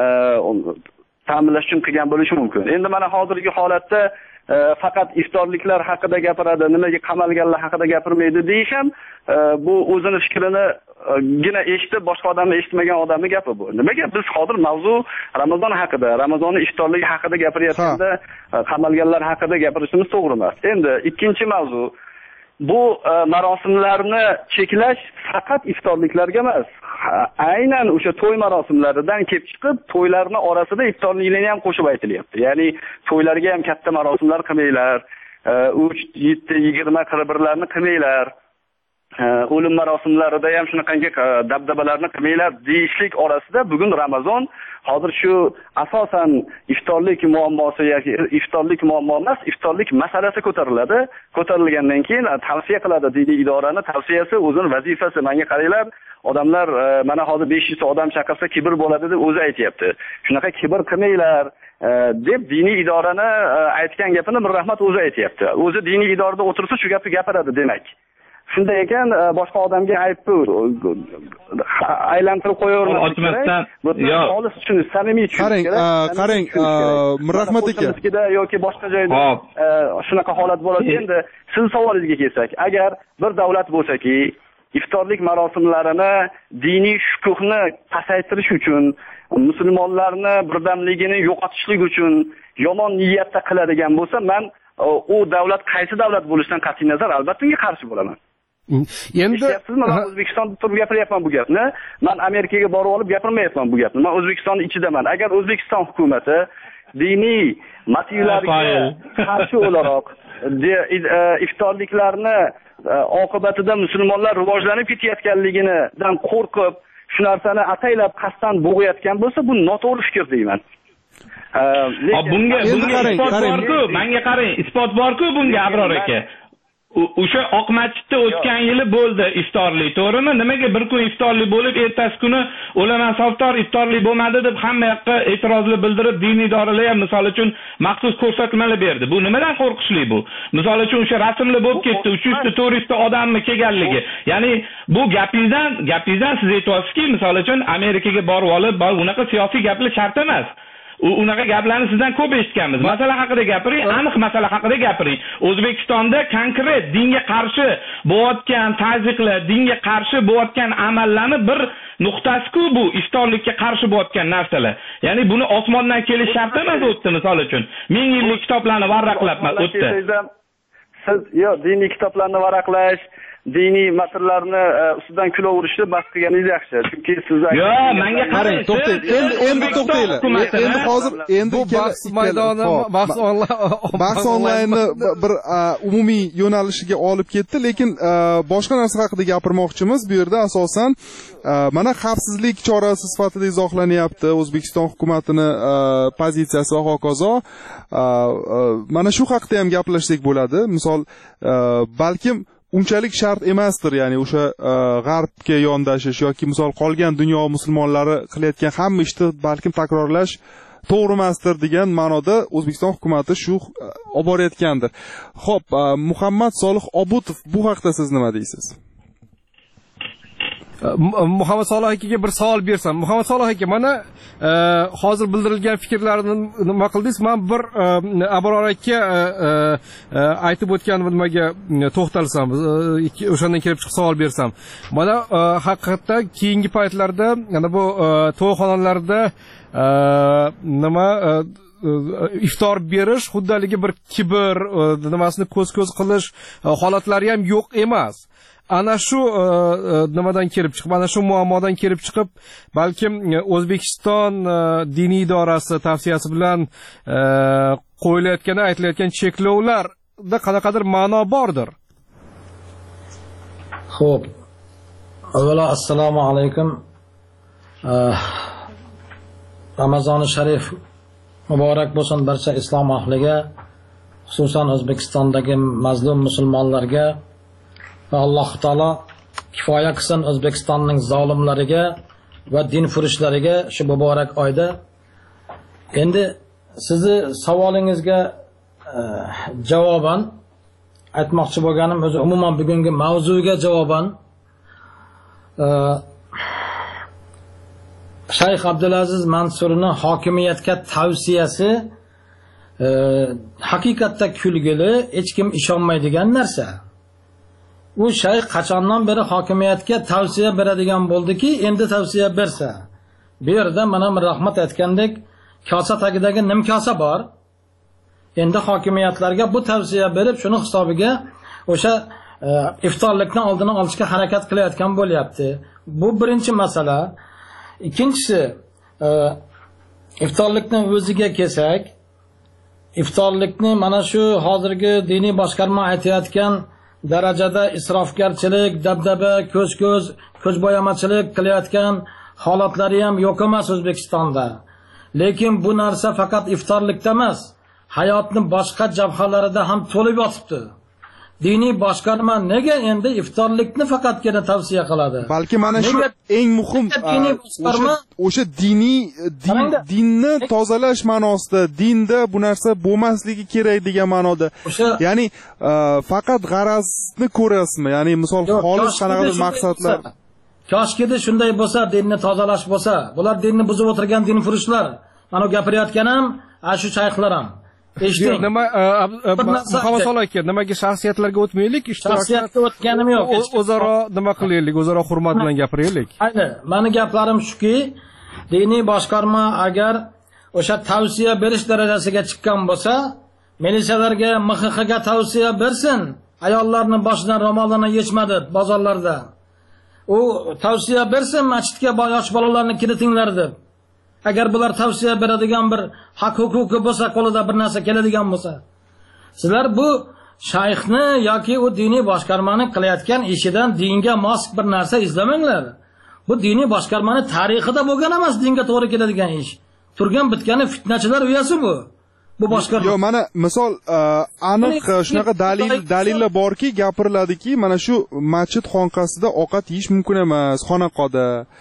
ta'minlash uchun qilgan bo'lishi mumkin. Endi mana hozirgi holatda faqat iftorliklar haqida gapiradi, nimaga qamalganlar haqida gapirmaydi deyish ham bu o'zini fikrini gina eshitib boshqa odamni eshitmagan odamning gapi bu. Nimaga biz hozir mavzu Ramazon haqida, Ramazonning iftorligi haqida gapirayotganda qamalganlar haqida gapirishimiz to'g'ri emas. Endi ikkinchi mavzu bu marosimlarni cheklash faqat iftorliklarga emas. Aynan o'sha to'y marosimlaridan kelib chiqib, to'ylarning orasida iftorliklarni ham qo'shib aytilyapti. Ya'ni to'ylarga ham katta marosimlar qilmanglar, 3, 7, 20, 41larni qilmanglar. O'lim marosimlarida ham shunaqangi dabdabalarni qilmanglar deyishlik orasida bugun Ramazon hozir shu asosan iftorlik muammosi yoki iftorlik muammo emas, iftorlik masalasi ko'tariladi. Ko'tarilgandan keyin tavsiya qiladi diniy idorani tavsiyasi, o'zining vazifasi. Menga qaranglar, odamlar mana hozir 500 ta odam chaqirsa kibr bo'ladi deb o'zi aytayapti. Shunaqa kibr qilmanglar deb diniy idorani aytgan gapini Mirrahmat o'zi aytayapti. O'zi diniy idorada o'tirsa shu gapni gapiradi demak. Shunday ekan boshqa odamga aybni aylantirib qo'yavermaslik kerak. Bu xolis tushunish, samimiy tushunish kerak. Qarang, Mirrahmat aka yoki boshqa joyda shunaqa holat bo'ladi. Endi siz savolingizga kelsak, agar bir davlat bo'lsaki, iftorlik marosimlarini diniy shukuhni pasaytirish uchun, musulmonlarni birdamligini yo'qotishlik uchun yomon niyatda qiladigan bo'lsa, men u davlat qaysi davlat bo'lishidan qat'iy nazar albatta qarshi bo'laman. Endi men O'zbekistonda turib gapiryapman bu gapni. Men Amerikaga borib olib gapirmayapman bu gapni. Men O'zbekistonning ichidaman. Agar O'zbekiston hukumati diniy motivlarga qarshi o'laroq iftorliklarni oqibatida musulmonlar rivojlanib ketayotganligidan qo'rqib shu narsani ataylab qasddan bo'g'ayotgan bo'lsa, bu noto'g'ri fikr deyman. Bunga isbot bor-ku, menga qarang, isbot bor-ku bunga Abror aka. O'sha oq masjidda o'tgan yili bo'ldi iftorlik, to'g'rimi? Nimaga bir kun iftorlik bo'lib, ertasi kuni o'laman saftor iftorlik bo'lmadi deb hamma yoqqa e'tirozli bildirib, diniy idoralar ham misol uchun maxsus ko'rsatmalar berdi. Bu nimadan qo'rqishli bu? Misol uchun o'sha rasmli bo'lib ketdi, 300 ta 400 ta odamni kelganligi. Ya'ni bu gapingizdan siz aytyapsizki, misol uchun Amerikaga borib olib, unaqa siyosiy gaplar shart emas. Unaqa gaplarni sizdan ko'p eshitganmiz. Masala haqida gapiring, aniq masala haqida gapiring. O'zbekistonda konkret dinga qarshi bo'layotgan tazyiqlar, dinga qarshi bo'layotgan amallarni bir nuqtasi-ku bu iftorlikka qarshi bo'layotgan narsalar. Ya'ni buni osmondan kelish shart emas o'tdi misol uchun. 1000 yillik kitoblarni varaqlab o'tdi. Siz diniy kitoblarni varaqlash, diniy matnlarni ustidan kulaverishni bas qilganingiz yaxshi. Chunki siz menga qarang, endi to'xtaylar. Endi hozir bu bahs maydoni, bahs onlaynni bir umumiy yo'nalishiga olib ketdi, lekin boshqa narsa haqida gapirmoqchimiz. Bu yerda asosan mana xavfsizlik chorasi sifatida izohlanyapti O'zbekiston hukumatining pozitsiyasi va hokazo. Mana shu haqida ham gaplashsak bo'ladi. Misol balkim unchalik shart emasdir, ya'ni o'sha g'arbga yondashish yoki misol qolgan dunyo musulmonlari qilayotgan hamma ishni balkim takrorlash to'g'ri emasdir degan ma'noda O'zbekiston hukumati shu olib borayotgandir. Xo'p, Muhammad Solih Obutov, bu haqda siz nima deysiz? Muhammad Solih akaga bir savol bersam. Muhammad Solih aka, mana hozir bildirilgan fikrlarni nima qildingiz? Men bir Abror aka aytib o'tgan nimaga to'xtalsam, o'shandan kelib chiqib savol bersam. Mana haqiqatda keyingi paytlarda yana bu to'yxonalarda nima iftor berish xuddaligi bir kibr, nimasini ko'z-ko'z qilish holatlari ham yo'q emas. Ana shu nimadan kelib chiqib, ana shu muammodan kelib chiqib, balkim O'zbekiston diniy idorasi tavsiyasi bilan qo'yilayotgan, aytilayotgan cheklovlarda qanaqadir ma'no bordir. Xo'p. Avvalo assalomu alaykum. Ramazoni sharif muborak bo'lsin barcha islom ahliga, xususan O'zbekistondagi mazlum musulmonlarga. Va Alloh taolo kifoya qilsin O'zbekistonning zolimlariga va dinfurishlariga shu muborak oyda. Endi sizni savolingizga javoban aytmoqchi bo'lganim, o'zi umuman bugungi mavzuga javoban Shayx Abdulaziz Mansurning hokimiyatga tavsiyasi haqiqatda kulgili, hech kim ishonmaydigan narsa. U shayx qachondan beri hokimiyatga tavsiya beradigan bo'ldiki, endi tavsiya bersa. Bu yerda mana rahmat aytgandek, kosa tagidagi nimkosa bor. Endi hokimiyatlarga bu tavsiya berib, shuni hisobiga o'sha iftorlikni oldini olishga harakat qilayotgan bo'lyapti. Bu birinchi masala. Ikkinchisi, iftorlikni o'ziga kelsak, iftorlikni mana shu hozirgi diniy boshqarma aytayotgan darajada isrofgarchilik, dabdaba, ko'zbo'yamachilik qilayotgan holatlari ham yo'q emas O'zbekistonda. Lekin bu narsa faqat iftorlikda emas, hayotning boshqa jabhalarida ham to'lib yotibdi. Diniy boshqarma nega endi iftorlikni faqatgina tavsiya qiladi? Balki mana shu eng muhim o'sha dinni tozalash ma'nosida, dinda bu narsa bo'lmasligi kerak degan ma'noda. Ya'ni faqat g'arazni ko'rasizmi? Ya'ni misol xolis qanaqadir maqsadlar. Koshkida shunday bo'lsa, dinni tozalash bo'lsa, bular dinni buzib o'tirgan dinfurushlar. Mana gapirayotganim shu shayxlar ham. Eshitding? Nima Muhammad Solih aka, nimaga shaxsiyatlarga o'tmaylik? Shaxsiyatga o'tganim yo'q. O'zaro nima qilaylik? O'zaro hurmat bilan gapiraylik. Ayni, meni gaplarim shuki, diniy boshqarma agar o'sha tavsiya berish darajasiga chiqqan bo'lsa, militsiyalarga, MXXga tavsiya bersin. Ayollarning boshidan ro'mollarni yechmadi bozorlarda. U tavsiya bersin masjidga yosh bolalarni kiritinglar deb. agar bular tavsiya beradigan bir haq huquqi bo'lsa, qo'lida bir narsa keladigan bo'lsa, sizlar bu shayxni yoki u diniy boshqarmani qilayotgan ishidan dinga mos bir narsa izlamanglar. Bu diniy boshqarmani tarixida bo'lgan emas, dinga to'g'ri keladigan ish. Turgan bitgani fitnachilar uyasi bu. Bu boshqarma. Yo, mana misol aniq shunaqa dalillar borki, gapiriladiki, mana shu masjid xonqasida ovqat yeyish mumkin emas, xonaqoda.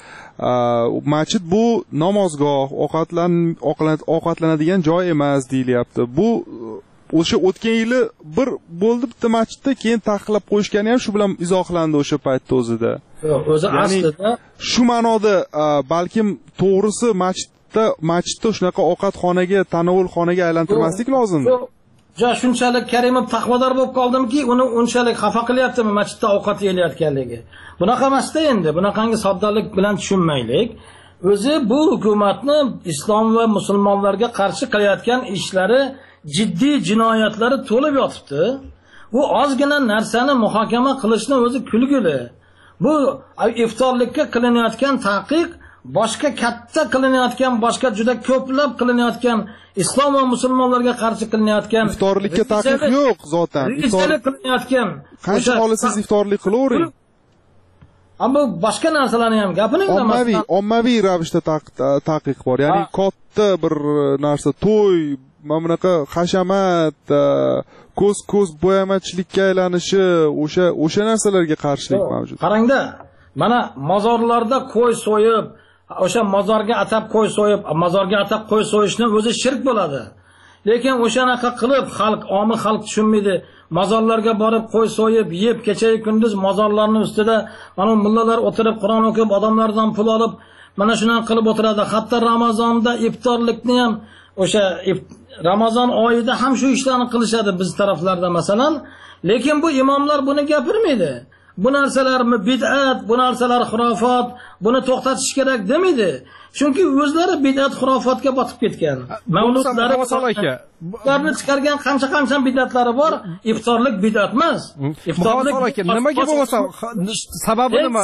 Masjid bu namozgoh, ovqatlanadigan joy emas deyilyapti. Bu o'sha o'tgan yili bir bo'ldi bitta masjidda, keyin taqiqlab qo'yishgani ham shu bilan izohlandi o'sha paytda o'zida. O'zi aslida shu ma'noda balkim to'g'risi masjidda shunaqa ovqatxonaga, tanovulxonaga aylantirmaslik lozim. Ja shunchalik Karimov taqvodor bo'lib qoldimki, uni unchalik xafa qilyaptimi masjidda ovqat yeyilayotganligi. Bunaqa emasda endi, bunaqangi soddalik bilan tushunmaylik. O'zi bu hukumatni islom va musulmonlarga qarshi qilayotgan ishlari, jiddiy jinoyatlari to'lib yotibdi. Bu ozgina narsani muhokama qilishni o'zi kulgili. Bu iftorlikka qilinayotgan taqiq boshqa katta qilinayotgan, boshqa juda ko'plab qilinayotgan islom va musulmonlarga qarshi qilinayotgan iftorlikka taqiq yo'q zotan. Iftorlik qilinayotgan. Qancha xohlasangiz iftorlik qilavering. Ammo boshqa narsalarni ham gapiring. Ommaviy ravishda taqiq bor. Ya'ni katta bir narsa, to'y, mana bunaqa hashamat, ko'z bo'yamachilikka aylanishi, o'sha narsalarga qarshilik mavjud. Qarangda, mana mozorlarda qo'y so'yib, o'sha mozorga atab qo'y so'yib, mozorga atab qo'y so'yishni o'zi shirk bo'ladi. Lekin o'shanaqa qilib omi xalq tushunmaydi. Mozorlarga borib qo'y so'yib, yeb, kecha-yu kunduz mozorlarning ustida mana mullalar o'tirib Qur'on o'qib, odamlardan pul olib, mana shunday qilib o'tiradi. Hatto Ramazonda iftorlikni ham o'sha Ramazon oyida ham shu ishlarni qilishadi biz taraflarda masalan. Lekin bu imomlar buni gapirmaydi. Bu narsalar bid'at, bu narsalar xurofot, buni to'xtatish kerak demaydi. Chunki o'zlari bid'at xurofotga botib ketgan. Mavludlari ularni chiqargan qancha bid'atlari bor. Iftorlik bid'at emas. Iftorlik nimaga bo'lmasa sababi nima?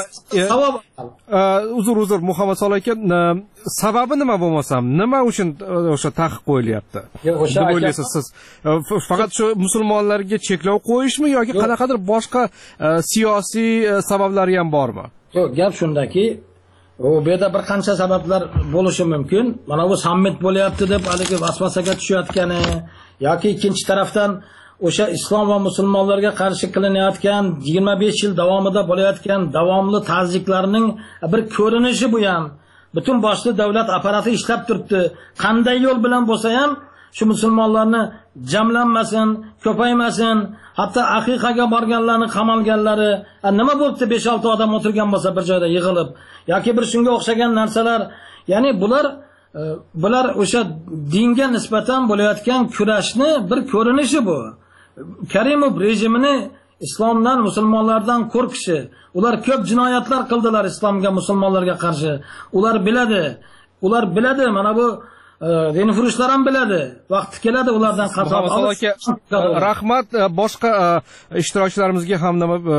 Uzr Muhammad sollallohu alayhi vasallam sababi nima bo'lmasam, nima uchun o'sha taqiq qo'yilyapti? Deb o'ylaysiz siz? Faqat shu musulmonlarga cheklov qo'yishmi yoki qanaqadir boshqa siyosiy sabablari ham bormi? Yo'q, gap shundaki, bu yerda bir qancha sabablar bo'lishi mumkin. Mana bu sammit bo'lyapti deb haligi vasvasaga tushayotgani yoki ikkinchi tarafdan o'sha islom va musulmonlarga qarshi qilinayotgan 25 yil davomida bo'layotgan davomli ta'ziylarning bir ko'rinishi bu ham. Butun boshli davlat apparati ishlab turibdi. Qanday yo'l bilan bo'lsa ham shu musulmonlarni jamlanmasin, ko'paymasin, hatto aqiqaga borganlarni qamalganlari, nima bo'libdi 5-6 odam o'tirgan bo'lsa bir joyda yig'ilib yoki bir shunga o'xshagan narsalar, ya'ni bular o'sha dinga nisbatan bo'layotgan kurashni bir ko'rinishi bu. Karimov rejimini islomdan, musulmonlardan qo'rqishi, ular ko'p jinoyatlar qildilar islomga, musulmonlarga qarshi. Ular biladi, mana bu dinfurushlar ham biladi. Vaqti keladi ulardan qazoq olish. Rahmat. Boshqa ishtirokchilarimizga ham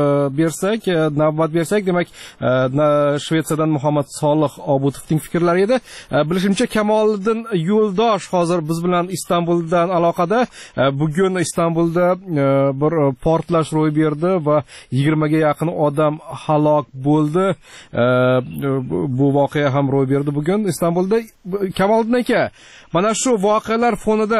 navbat bersak, demak, Shvetsiyadan Muhammad Solih Obutovning fikrlari edi. Bilishimcha Kamoliddin Yo'ldosh hozir biz bilan Istanbuldan aloqada. Bugun Istanbulda bir portlash ro'y berdi va 20 ga yaqin odam halok bo'ldi. Bu voqea ham ro'y berdi bugun Istanbulda. Kamoliddin aka, mana shu voqealar fonida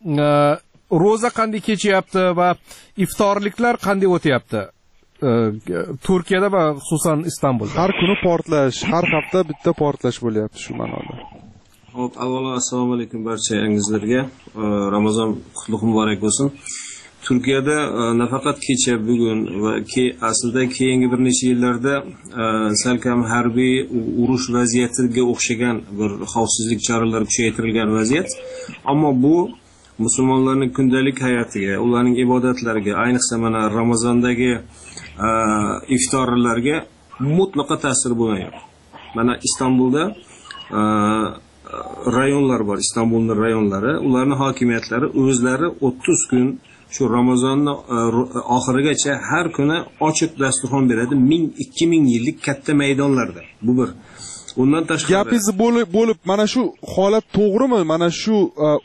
ro'za qanday kechyapti va iftorliklar qanday o'tyapti? Turkiyada va xususan Istanbulda. Har kuni portlash, har hafta bitta portlash bo'lyapti shu ma'noda. Xo'p, avvalo assalomu alaykum barchangizlarga. Ramazon qutlug' muborak bo'lsin. Turkiyada nafaqat kecha, bugun va aslida keyingi bir necha yillarda salkam harbiy urush vaziyatiga o'xshagan bir xavfsizlik choralari kuchaytirilgan vaziyat. Ammo bu musulmonlarning kundalik hayotiga, ularning ibodatlariga, ayniqsa mana Ramazondagi iftorlarga mutlaqo ta'sir bo'lmayapti. Mana Istanbulda rayonlar bor, Istanbulning rayonlari, ularning hokimiyatlari o'zlari 30 kun shu Ramazonning oxirigacha har kuni ochiq dasturxon beradi, 1000-2000 yillik katta maydonlarda. Bu bir. Undan tashqari gapingizni bo'lib mana shu holat to'g'rimi? Mana shu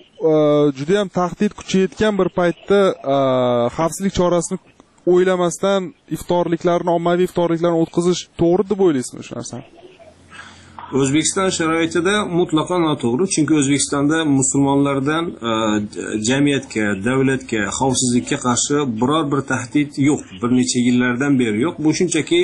juda ham tahdid kuchayotgan bir paytda xavfsizlik chorasini o'ylamasdan ommaviy iftorliklarni o'tkazish to'g'ri deb o'ylaysizmi shu narsani? O'zbekiston sharoitida mutlaqo noto'g'ri, chunki O'zbekistonda musulmonlardan jamiyatga, davlatga, xavfsizlikka qarshi biror bir tahdid yo'q. Bir necha yillardan beri yo'q. Bu shunchaki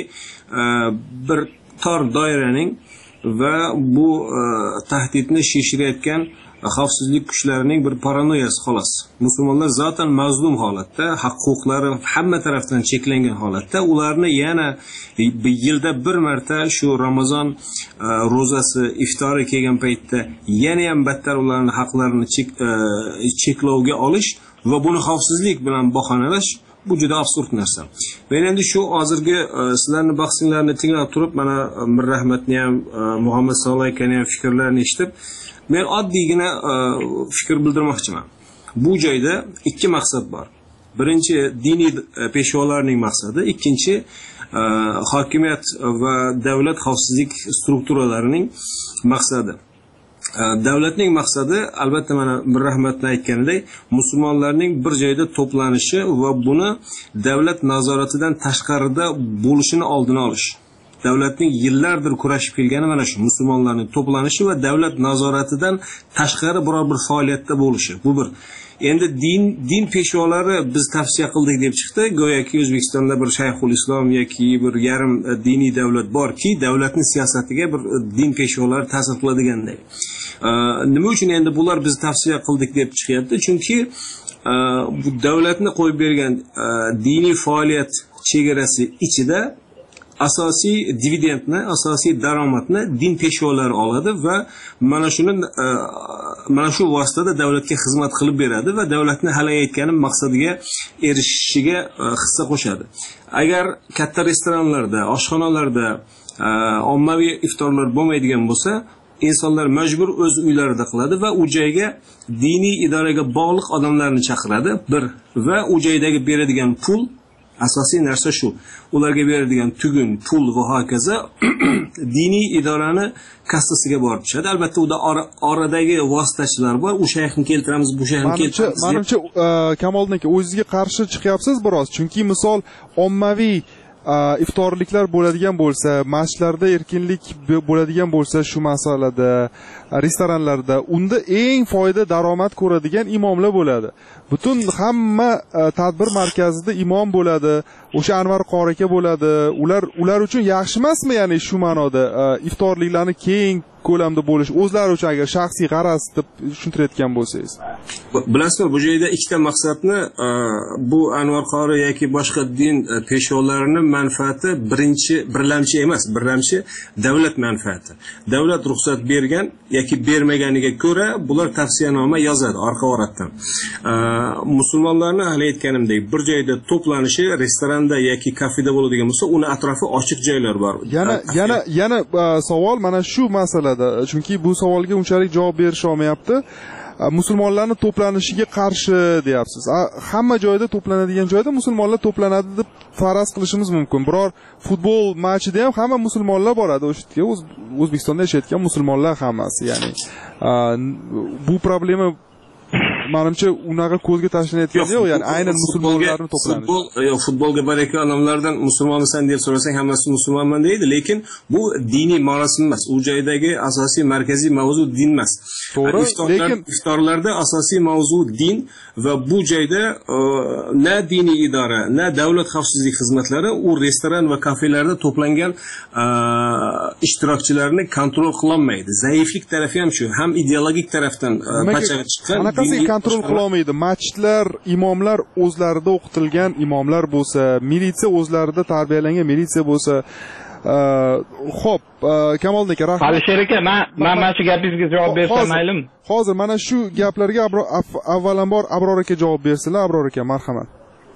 bir tor doiraning va bu tahdidni shishirayotgan xavfsizlik kuchlarining bir paranoyasi xolos. Musulmonlar zaten mazlum holatda, haq-huquqlari hamma tarafdan cheklangan holatda, ularni yana yilda bir marta shu Ramazon ro'zasi iftori kelgan paytda yana ham battar ularning haqlarini cheklovga olish va buni xavfsizlik bilan bahonalash bu juda absurd narsa. Men endi shu hozirgi sizlarning bahsinglarni tinglab turib, mana Mir Rahmatni ham, Muhammad Solih akani ham fikrlarini eshitib, men oddiygina fikr bildirmoqchiman. Bu joyda ikki maqsad bor. Birinchi diniy peshvolarning maqsadi, ikkinchi hokimiyat va davlat xavfsizlik strukturalarining maqsadi. Davlatning maqsadi albatta mana Mir Rahmatni aytganidek, musulmonlarning bir joyda to'planishi va buni davlat nazoratidan tashqarida bo'lishini oldini olish. Davlatning yillardir kurashib kelgani mana shu musulmonlarning to'planishi va davlat nazoratidan tashqari biror bir faoliyatda bo'lishi. Bu bir. Endi din peshvolari biz tavsiya qildik deb chiqdi. Go'yoki O'zbekistonda bir Shayxul Islom yoki bir yarim diniy davlat borki, davlatning siyosatiga bir din peshvolari ta'sir qiladiganday. Nima uchun endi bular biz tavsiya qildik deb chiqyapti? Chunki bu davlatni qo'yib bergan diniy faoliyat chegarasi ichida asosiy dividendni, asosiy daromadni din peshvolari oladi va mana shu vositada davlatga xizmat qilib beradi va davlatni hali aytganim maqsadiga erishishiga hissa qo'shadi. Agar katta restoranlarda, oshxonalarda ommaviy iftorlar bo'lmaydigan bo'lsa, insonlar majbur o'z uylarida qiladi va u joyga diniy idoraga bog'liq odamlarni chaqiradi. Bir va u joydagi beradigan pul asosiy narsa shu. Ularga beradigan tugun, pul va hokazo diniy idorani kassasiga borib tushadi. Albatta unda oradagi vositachilar bor. U shayxni keltiramiz, bu shayxni keltiramiz. Menimcha Kamoliddin aka, o'zingizga qarshi chiqyapsiz biroz. Chunki misol ommaviy iftorliklar bo'ladigan bo'lsa, masjidlarda erkinlik bo'ladigan bo'lsa shu masalada, restoranlarda, unda eng foyda daromad ko'radigan imomlar bo'ladi. Butun hamma tadbir markazida imom bo'ladi, o'sha Anvar qori aka bo'ladi. Ular uchun yaxshi emasmi, ya'ni shu ma'noda iftorliklarni keng ko'lamda bo'lish o'zlari uchun agar shaxsiy g'araz deb tushuntirayotgan bo'lsangiz. Bilasizmi, bu joyda ikkita maqsadni bu Anvar qori yoki boshqa din peshvolarining manfaati birlamchi emas, birlamchi davlat manfaati. Davlat ruxsat bergan yoki bermaganiga ko'ra bular tavsiyanoma yozadi orqa oratdan. Musulmonlarni hali aytganimdek bir joyda to'planishi, restoranda yoki kafeda bo'ladigan bo'lsa, uni atrofi ochiq joylar bor. Yana savol mana shu masalada, chunki bu savolga unchalik javob berisha olmayapti. Musulmonlarni to'planishiga qarshi deyapsiz. Hamma joyda to'planadigan joyda musulmonlar to'planadi deb faraz qilishimiz mumkin. Biror futbol matchida ham hamma musulmonlar boradi, o'sha yerga O'zbekistonda yashayotgan musulmonlar hammasi, ya'ni bu problema menimcha unaqa ko'zga tashlanayotgani yo'q, ya'ni aynan musulmonlarni to'planishi. Futbolga borayotgan odamlardan musulmonsan deb so'rasang hammasi musulmonman deydi, lekin bu diniy marosim emas. U joydagi asosiy markaziy mavzu din emas. To'g'ri, lekin iftorlarda asosiy mavzu din va bu joyda na diniy idora, na davlat xavfsizlik xizmatlari u restoran va kafelarda to'plangan ishtirokchilarni kontrol qila olmaydi. Zaiflik tarafi ham shu, ham ideologik tarafdan pachaga chiqqan. Kontrol qila olmaydi. Masjidlar, imomlar o'zlarida o'qitilgan imomlar bo'lsa, militsiya o'zlarida tarbiyalangan militsiya bo'lsa, xo'p, Kamoliddin aka, rahmat. Alisher aka, men shu gapingizga javob bersam maylimi? Hozir mana shu gaplarga avvalambor Abror aka javob bersinlar. Abror aka, marhamat.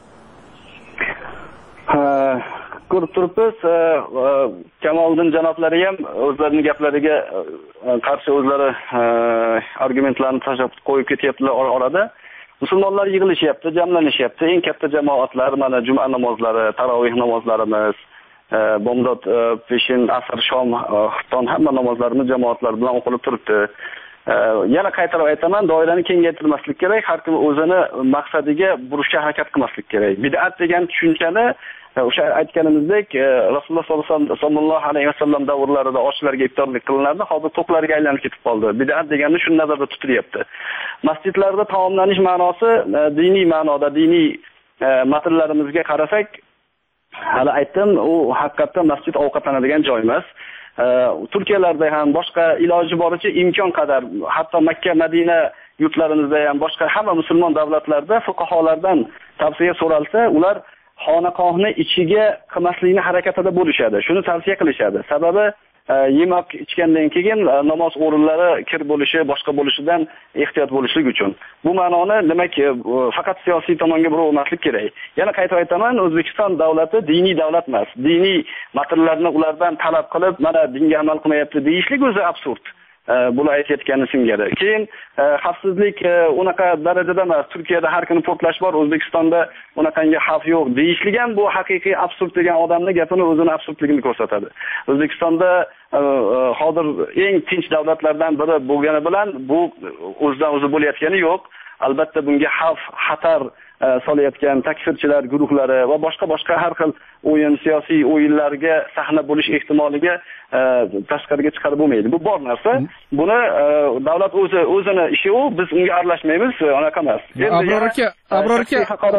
Ko'rib turibsiz, Kamoliddin janoblari ham o'zlarining gaplariga qarshi o'zlari argumentlarni tashlab qo'yib ketyaptilar orada. Musulmonlar yig'ilishyapti, jamlanishyapti. Eng katta jamoatlar mana juma namozlari, tarovih namozlarimiz, bomdod, peshin, asr, shom, xufton hamma namozlarimiz jamoatlar bilan o'qilib turibdi. Yana qaytarib aytaman, doirani kengaytirmaslik kerak, har kim o'zini maqsadiga burishga harakat qilmaslik kerak. Bid'at degan tushunchani o'sha aytganimizdek, Rasululloh sollallohu alayhi vasallam davrlarida ochlarga iftorlik qilinardi, hozir to'qlarga aylanib ketib qoldi. Bid'at deganni shu nazarda tutilyapti. Masjidlarda taomlanish ma'nosi diniy ma'noda, diniy matnlarimizga qarasak, hali aytdim, u haqiqatdan masjid ovqatlanadigan joy emas. Turkiyalarda ham boshqa iloji boricha imkon qadar, hatto Makka, Madina yurtlarimizda ham boshqa hamma musulmon davlatlarda fuqaholardan tavsiya so'ralsa, ular xonaqohni ichiga qilmaslikni harakatida bo'lishadi. Shuni tavsiya qilishadi. Sababi yemak ichgandan keyin namoz o'rinlari kir bo'lishi, boshqa bo'lishidan ehtiyot bo'lishlik uchun. Bu ma'noni demak, faqat siyosiy tomonga burolmaslik kerak. Yana qayta aytaman, O'zbekiston davlati diniy davlat emas. Diniy matnlarni ulardan talab qilib, mana dinga amal qilmayapti deyishlik o'zi absurd. Bular aytayotgani singari. Keyin xavfsizlik unaqa darajada emas. Turkiyada har kuni portlash bor, O'zbekistonda unaqangi xavf yo'q deyishlik ham bu haqiqiy absurd degan odamning gapini o'zini absurdligini ko'rsatadi. O'zbekistonda hozir eng tinch davlatlardan biri bo'lgani bilan bu o'zidan o'zi bo'layotgani yo'q. Albatta bunga xavf, xatar solayotgan takfirchilar guruhlari va boshqa har xil o'yin, siyosiy o'yinlarga sahna bo'lish ehtimoliga tashqariga chiqarib bo'lmaydi. Bu bor narsa. Buni davlat o'zini ishi u, biz unga aralashmaymiz, unaqa emas. Abror aka,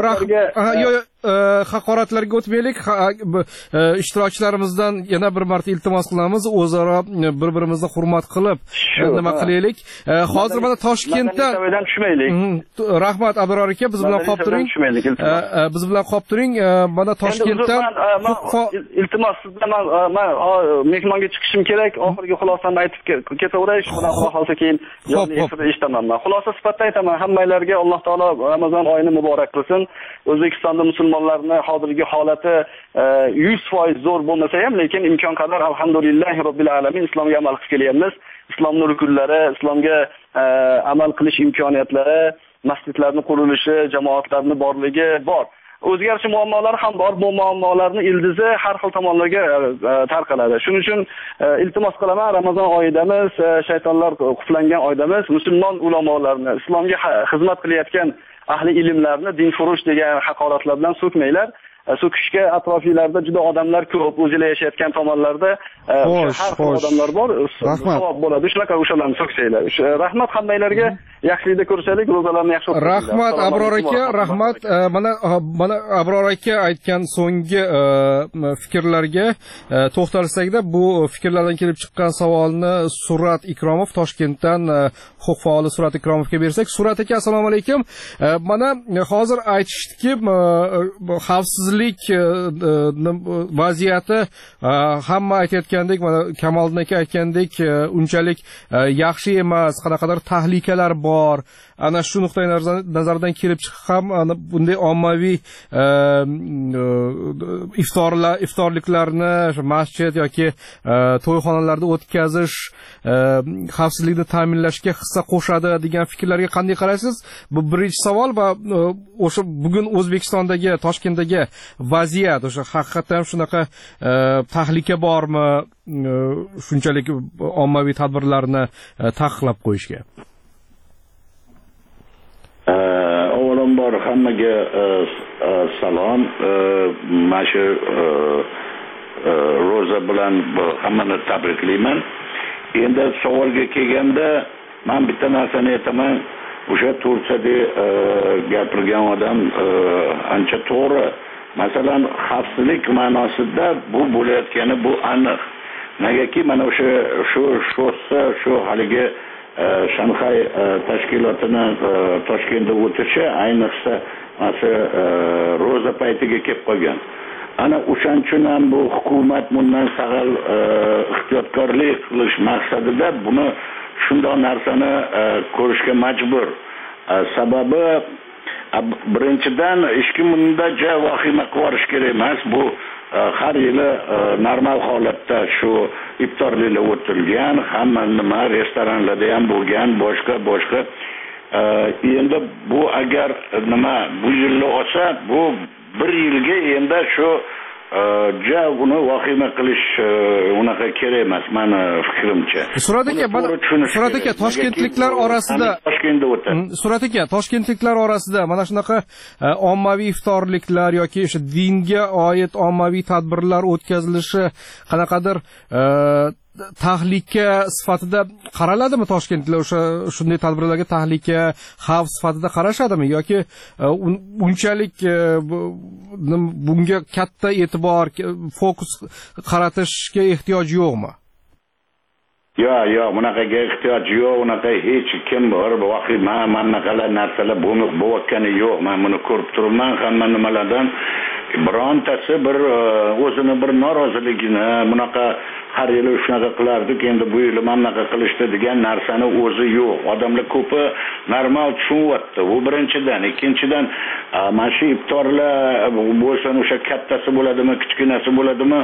haqoratlarga o'tmaylik. Ishtirokchilarimizdan yana bir marta iltimos qilamiz, o'zaro bir-birimizni hurmat qilib nima qilaylik. Hozir mana Toshkentda tushmaylik. Rahmat Abror aka, biz bilan qolib turing. Biz bilan qolib turing. Mana Toshkentda iltimos sizdan men mehmonga chiqishim kerak. Oxirgi xulosani aytib ketaveray. Shu bilan xohlasa keyin efirda eshitaman. Xulosa sifatida aytaman, hammanglarga Alloh taolo Ramazon oyini muborak qilsin. O'zbekistonda musulmonlarning hozirgi holati 100% zo'r bo'lmasa ham, lekin imkon qadar alhamdulillah robbil alamin islomga amal qilib kelyapmiz. Islomning rukunlari, islomga amal qilish imkoniyatlari, masjidlarning qurilishi, jamoatlarning borligi bor. O'zgarchi muammolar ham bor. Bu muammolarning ildizi har xil tomonlarga tarqaladi. Shuning uchun iltimos qilaman, Ramazon oyidamiz, shaytonlar quflangan oydamiz, musulmon ulamolarni, islomga xizmat qilayotgan ahli ilmlarni dinfurush degan haqoratlar bilan so'kmanglar. So'kishga atrofingizda juda odamlar ko'p, o'zingizlar yashayotgan tomonlarda har xil odamlar bor. Savob bo'ladi. Shunaqa o'shalarni so'ksanglar. Rahmat hammanglarga, yaxshilikda ko'rishaylik, ro'zalarni yaxshi o'qiylik. Rahmat Abror aka, rahmat. Mana Abror aka aytgan so'nggi fikrlarga to'xtalsakda, bu fikrlardan kelib chiqqan savolni Surat Ikromov Toshkentdan huquq faoli Surat Ikromovga bersak. Surat aka, assalomu alaykum. Mana hozir aytishdiki, xavfsizlik vaziyati hamma aytayotgandek, mana Kamoliddin aka aytgandek, unchalik yaxshi emas, qanaqadir tahlikalar bor. Ana shu nuqtai nazardan kelib chiqib ham bunday ommaviy iftorliklarni masjid yoki to'yxonalarda o'tkazish xavfsizlikni ta'minlashga hissa qo'shadi degan fikrlarga qanday qaraysiz? Bu birinchi savol. Va o'sha bugun O'zbekistondagi, Toshkentdagi vaziyat, o'sha haqiqatan ham shunaqa tahlika bormi, shunchalik ommaviy tadbirlarni taqiqlab qo'yishga? Avvalambor hammaga salom. Mana shu ro'za bilan hammani tabriklayman. Endi savolga kelganda, men bitta narsani aytaman. O'sha Turkiyada gapirgan odam ancha to'g'ri. Masalan, xavfsizlik ma'nosida bu bo'layotgani bu aniq. Negaki mana shu haligi Shanxay tashkilotini Toshkentda o'tishi ayniqsa mana ro'za paytiga kelib qolgan. Ana o'shaning uchun ham bu hukumat bundan sag'al ehtiyotkorlik qilish maqsadida buni shunday narsani ko'rishga majbur. Sababi birinchidan hech kim bunda vahima qilish kerak emas. Bu har yili normal holatda shu iftorliklar o'tilgan, hamma nima restoranlarda ham bo'lgan, boshqa. Endi bu agar nima bu yilni olsa, bu bir yilga endi shu uni vahima qilish unaqa kerak emas meni fikrimcha. Surat aka, toshkentliklar orasida Toshkentda o'tadi. Surat aka, toshkentliklar orasida mana shunaqa ommaviy iftorliklar yoki o'sha dinga oid ommaviy tadbirlar o'tkazilishi qanaqadir tahlika sifatida qaraladimi Toshkentda? O'sha shunday tadbirlarga tahlika, xavf sifatida qarashadimi yoki unchalik bunga katta e'tibor, fokus qaratishga ehtiyoj yo'qmi? Yo'q, bunaqaga ehtiyoj yo'q, unaqa hech kim manaqalar narsalar bo'layotgani yo'q. Men buni ko'rib turibman, hamma nimalardan birontasi bir o'zini bir noroziligini bunaqa har yili shunaqa qilardik, endi bu yil manaqa qilishdi degan narsani o'zi yo'q. Odamlar ko'pi normal tushunyapti. Bu birinchidan, ikkinchidan mana shu iftorlar bo'lsin, o'sha kattasi bo'ladimi, kichkinasi bo'ladimi,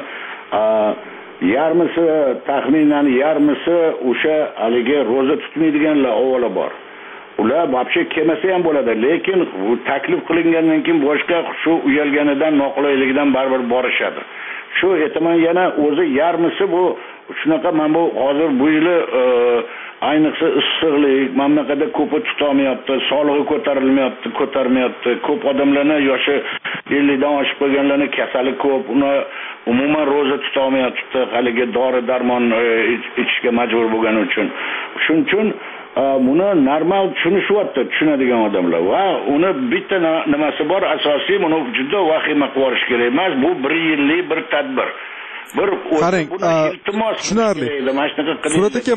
yarmisi taxminan yarmisi o'sha haligi ro'za tutmaydiganlar avvalo bor. Ular вообще kelmasa ham bo'ladi, lekin taklif qilingandan keyin boshqa shu uyalganidan, noqulayligidan baribir borishadi. Shu aytaman, yana o'zi yarmisi bu shunaqa, men bu hozir bu yili ayniqsa issiqlik mamlakatda ko'p tutolmayapti, sog'lig'i ko'tarmayapti. Ko'p odamlarni yoshi 50 dan oshib qolganlarni kasali ko'p, uni umuman ro'za tutolmayapti, haligi dori darmon ichishga majbur bo'lgani uchun. Shuning uchun buni normal tushunadigan odamlar va uni bitta nimasi bor, asosiy buni juda vahima qilish kerak emas. Bu 1 yillik bir tadbir. Qarang, tushunarli. Surat aka,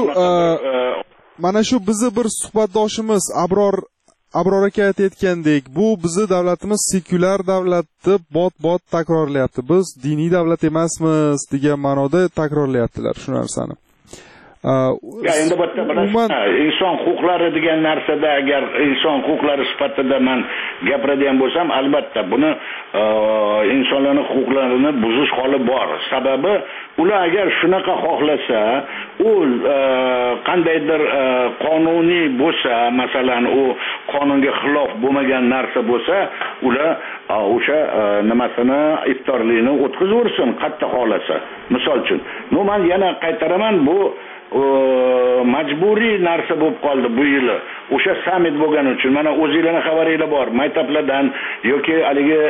mana shu bizni bir suhbatdoshimiz Abror aka aytayotgandek, bu bizni davlatimiz sekulyar davlat deb bot takrorlayapti. Biz diniy davlat emasmiz degan ma'noda takrorlayaptilar shu narsani. Endi bitta inson huquqlari degan narsada agar inson huquqlari sifatida men gapiradigan bo'lsam, albatta buni insonlarning huquqlarini buzish holi bor. Sababi ular agar shunaqa xohlasa, u qandaydir qonuniy bo'lsa, masalan, u qonunga xilof bo'lmagan narsa bo'lsa, ular o'sha nimasini iftorlikni o'tkazaversin, qatta xohlasa. Misol uchun, men yana qaytaraman, bu majburiy narsa bo'lib qoldi bu yili. O'sha summit bo'lgani uchun mana o'zingizlarning xabaringlar bor, maktablardan yoki haligi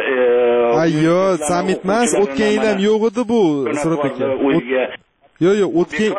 summit emas, o'tgan yil ham yo'q edi bu, Surat aka. Yo'q, o'tgan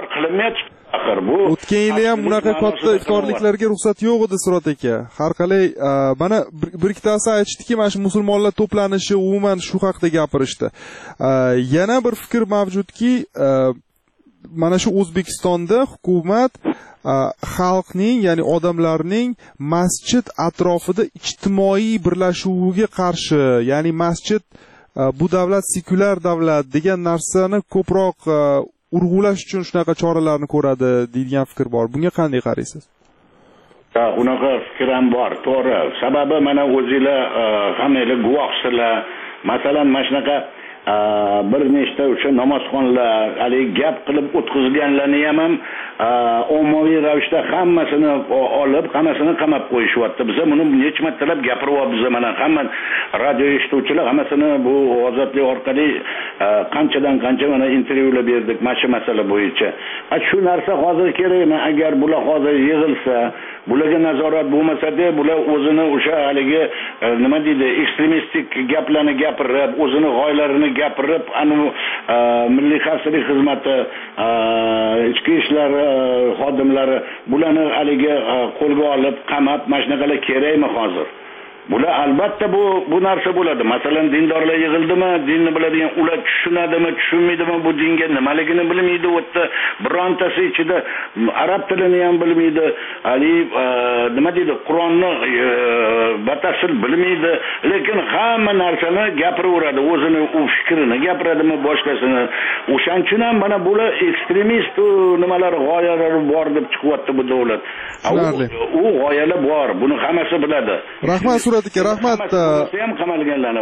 yili ham bunaqa katta iftorliklarga ruxsat yo'q edi, Surat aka. Har qalay mana bir ikkitasi aytishdiki, mana shu musulmonlar to'planishi umuman shu haqida gapirishdi. Yana bir fikr mavjudki, mana shu O'zbekistonda hukumat xalqning, ya'ni odamlarning masjid atrofida ijtimoiy birlashuviga qarshi, ya'ni masjid bu davlat sekulyar davlat degan narsani ko'proq urg'ulash uchun shunaqa choralarni ko'radi degan fikr bor. Bunga qanday qaraysiz? Unaqa fikr ham bor, to'g'ri. Sababi mana o'zingizlar hammanglar guvohsizlar. Masalan, mana shunaqa bir nechta o'sha namozxonlar haligi gap qilib o'tkazganlarni ham ommaviy ravishda hammasini olib, hammasini qamab qo'yishyapti. Biz buni necha martalab gapiryapmiz, mana hamma radio eshituvchilar hammasini bu ozodlik orqali qanchadan qancha mana intervyular berdik mana shu masala bo'yicha. Shu narsa hozir kerakmi? Agar bular hozir yig'ilsa, bularga nazorat bo'lmasa-da, bular o'zini o'sha haligi nima deydi, ekstremistik gaplarni gapirib, o'zini g'oyalarini gapirib, milliy xavfsizlik xizmati, ichki ishlar xodimlari bularni haligi qo'lga olib, qamab, mana shunaqalar kerakmi hozir? Bular albatta bu narsa bo'ladi. Masalan, dindorlar yig'ildimi, dinni biladigan ular tushunadimi, tushunmaydimi, bu dinga nimaligini bilmaydi, o'tda birontasi ichida arab tilini ham bilmaydi, nima deydi, Qur'onni batafsil bilmaydi, lekin hamma narsani gapiraveradi, o'zini u fikrini gapiradimi, boshqasini. O'shaning uchun ham mana bular ekstremist nimalar, g'oyalari bor deb chiqyapti bu davlat. U g'oyalar bor, buni hammasi biladi. Rahmat Surat aka, rahmat. Ham qamalganlarni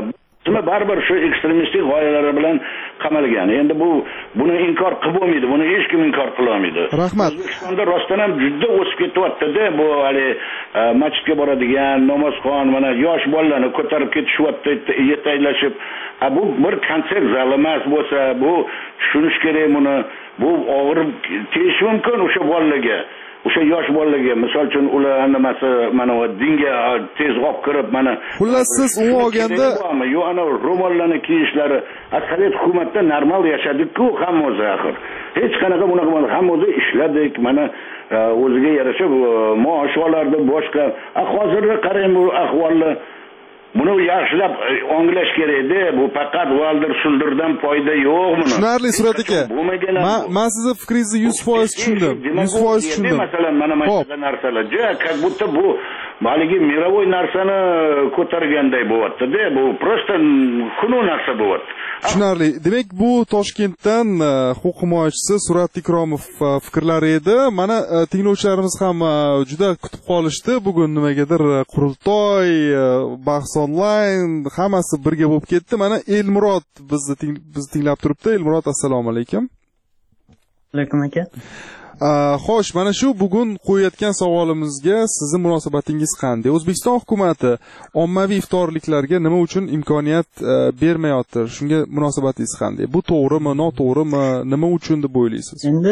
baribir shu ekstremistik g'oyalari bilan qamalgan. Endi buni inkor qilib bo'lmaydi, buni hech kim inkor qila olmaydi. Rahmat. O'zbekistonda rostdan ham juda o'sib ketyapti-da, bu hali masjidga boradigan, namozxon, mana yosh bolalarni ko'tarib ketishyapti, yetaklashib. Bu bir konsert zali emas bo'lsa, bu tushunish kerak buni. Bu og'ir tegishi mumkin o'sha bolalarga. O'sha yosh bolalarga, misol uchun ular nimasi mana dinga tezroq kirib, mana xullas siz u olganda yo ana ro'mollarni kiyishlari Sovet hukumatda normal yashadik-ku hamma axir. Hech qanaqa bunaqa bo'lmadi. Hamma ishladik, mana o'ziga yarasha maosh olardi, boshqa. Hozirda qarang bu ahvolni. Buni yaxshilab anglash kerak-da. Bu faqat valdir shuldirdan foyda yo'q buni. Tushunarli Surat aka. Men sizni fikringizni 100% tushundim. 100% tushundim. Masalan, mana shunaqa narsalar, как будто bu haligi mirovoy narsani ko'targanday bo'lyapti-da. Bu просто xunuk narsa bo'lyapti. Tushunarli. Demak, bu Toshkentdan huquq himoyachisi Surat Ikromov fikrlari edi. Mana tinglovchilarimiz ham juda kutib qolishdi. Bugun nimagadir qurultoy, bahs onlayn, hammasi birga bo'lib ketdi. Mana Elmurod bizni tinglab turibdi. Elmurod, assalomu alaykum. Alaykum aka. Xo'sh, mana shu bugun qo'yayotgan savolimizga sizning munosabatingiz qanday? O'zbekiston hukumatı ommaviy iftorliklarga nima uchun imkoniyat bermayapti? Shunga munosabatingiz qanday? Bu to'g'rimi, noto'g'rimi, nima uchun deb o'ylaysiz? Endi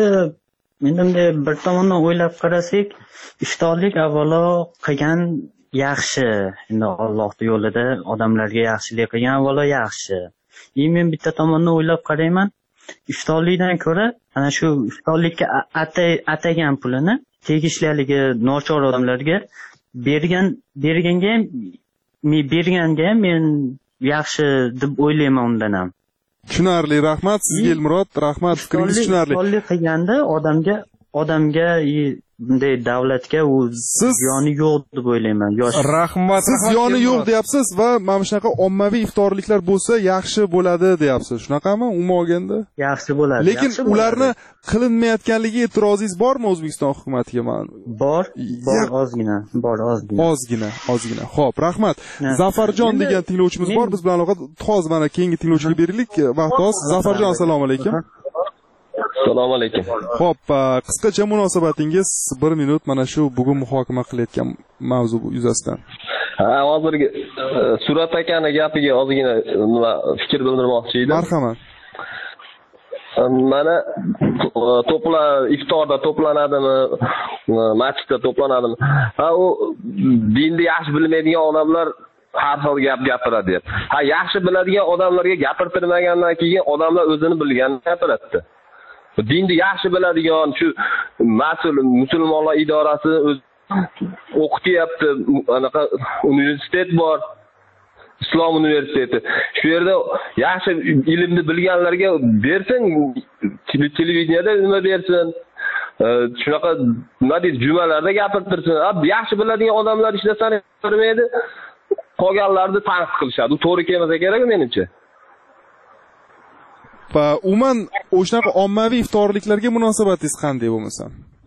bir tomondan o'ylab qarasak, iftorlik avvalo qilgan yaxshi. Endi Allohning yo'lida odamlarga yaxshilik qilgan avvalo yaxshi. Men bitta tomondan o'ylab qarayman. Iftorlikdan ko'ra ana shu iftorlikka atagan pulini tegishliligi nochor odamlarga berganga ham men yaxshi deb o'ylayman undan ham. Tushunarli, rahmat sizga Elmurod, rahmat, fikringiz tushunarli. Iftorlik qilganda odamga bunday davlatga u ziyoni yo'q deb o'ylayman. Rahmat. Siz ziyoni yo'q deyapsiz va mana shunaqa ommaviy iftorliklar bo'lsa yaxshi bo'ladi deyapsiz. Shunaqami? Umuman olganda? Yaxshi bo'ladi. Lekin ularni qilinmayotganligiga e'tirozingiz bormi O'zbekiston hukumatiga? Bor, ozgina. Ozgina. Xo'p, rahmat. Zafarjon degan tinglovchimiz bor. Biz bilan aloqa hozir mana keyingi tinglovchiga beraylik. Vaqt oz. Zafarjon, assalomu alaykum. Assalomu alaykum. Xo'p, qisqacha munosabatingiz 1 minut mana shu bugun muhokama qilayotgan mavzu yuzasidan. Hozirgi Surat akani gapiga ozgina nima fikr bildirmoqchi edim. Marhamat. Mana iftorda to'planadimi, masjidda to'planadimi? U dinni yaxshi bilmaydigan odamlar har xil gap gapiradi. Yaxshi biladigan odamlarga gapirtirmagandan keyin odamlar o'zini bilganini gapiradi. Dinni yaxshi biladigan shu mas'ul musulmonlar idorasi o'z o'qityapti, anaqa universitet bor, Islom universiteti. Shu yerda yaxshi ilmni bilganlarga bersin, televideniyada nima bersin. Shunaqa nima deydi, jumalarda gapirtirsin. Yaxshi biladigan odamlar ishlasani bilmaydi, qolganlarni tanqid qilishadi. U to'g'ri kelmasa kerak menimcha. Umuman o'shanaqa ommaviy iftorliklarga munosabatingiz qanday bo'lmasa?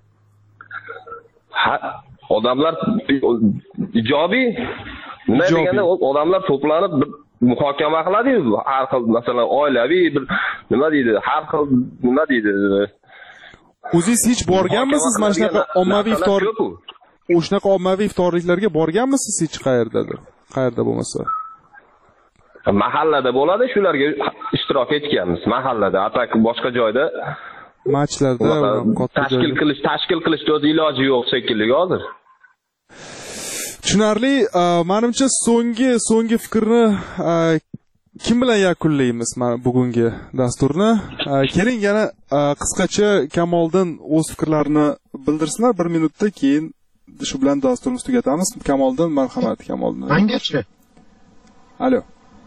Odamlar ijobiy. Nima deganda odamlar to'planib bir muhokama qiladi-yu, har xil masalan oilaviy bir nima deydi, har xil nima deydi. O'zingiz hech borganmisiz mana shunaqa ommaviy o'shanaqa ommaviy iftorliklarga borganmisiz hech qayerdadir? Qayerda bo'lmasa? Mahallada bo'ladi, shularga ishtirok etganmiz. Mahallada, atak boshqa joyda matchlarda tashkil qilishda o'z iloji yo'q shekilli hozir. Tushunarli. Menimcha so'nggi fikrni kim bilan yakunlaymiz mana bugungi dasturni? Keling yana qisqacha Kamoliddin o'z fikrlarini bildirsinlar 1 minutda, keyin shu bilan dasturimizni tugatamiz. Kamoliddin, marhamat Kamoliddin. Mengachi. Alo.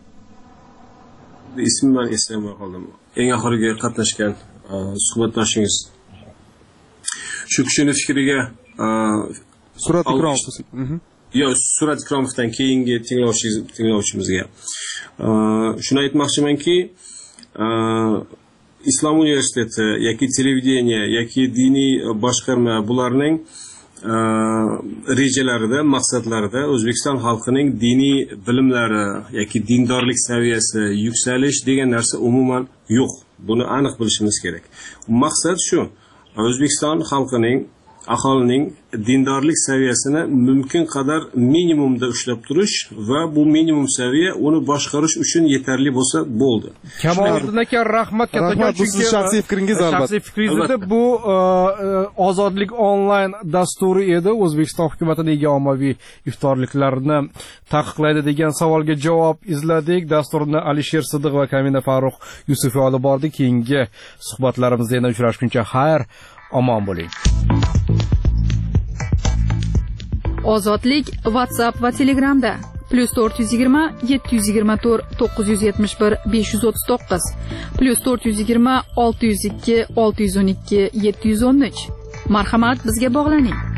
Ismimdan eslamay qoldim. Eng oxirgi qatnashgan suhbatdoshingiz shu kishini fikriga Surat Ikromov. Yo'q, Surat Ikromovdan keyingi tinglovchimizga shuni aytmoqchimanki, Islom universiteti yoki televideniya yoki diniy boshqarma bularning rejalarida, maqsadlarida O'zbekiston xalqining diniy bilimlari yoki dindorlik saviyasi yuksalish degan narsa umuman yo'q. Buni aniq bilishimiz kerak. Maqsad shu: O'zbekiston xalqining, aholining dindorlik saviyasini mumkin qadar minimumda ushlab turish va bu minimum saviya uni boshqarish uchun yetarli bo'lsa bo'ldi. Kamoliddin aka, rahmat kattakon, bu sizning shaxsiy fikringiz albatta. Shaxsiy fikringiz edi. Bu ozodlik onlayn dasturi edi. O'zbekiston hukumati nega ommaviy iftorliklarni taqiqlaydi degan savolga javob izladik. Dasturni Alisher Sidiq va Kamina Farruh Yusufov olib bordi. Keyingi suhbatlarimizda yana uchrashguncha xayr, omon bo'ling. Ozodlik WhatsApp va Telegramda +420 724 971 539 +420 602 612 713. Marhamat, bizga bog'laning.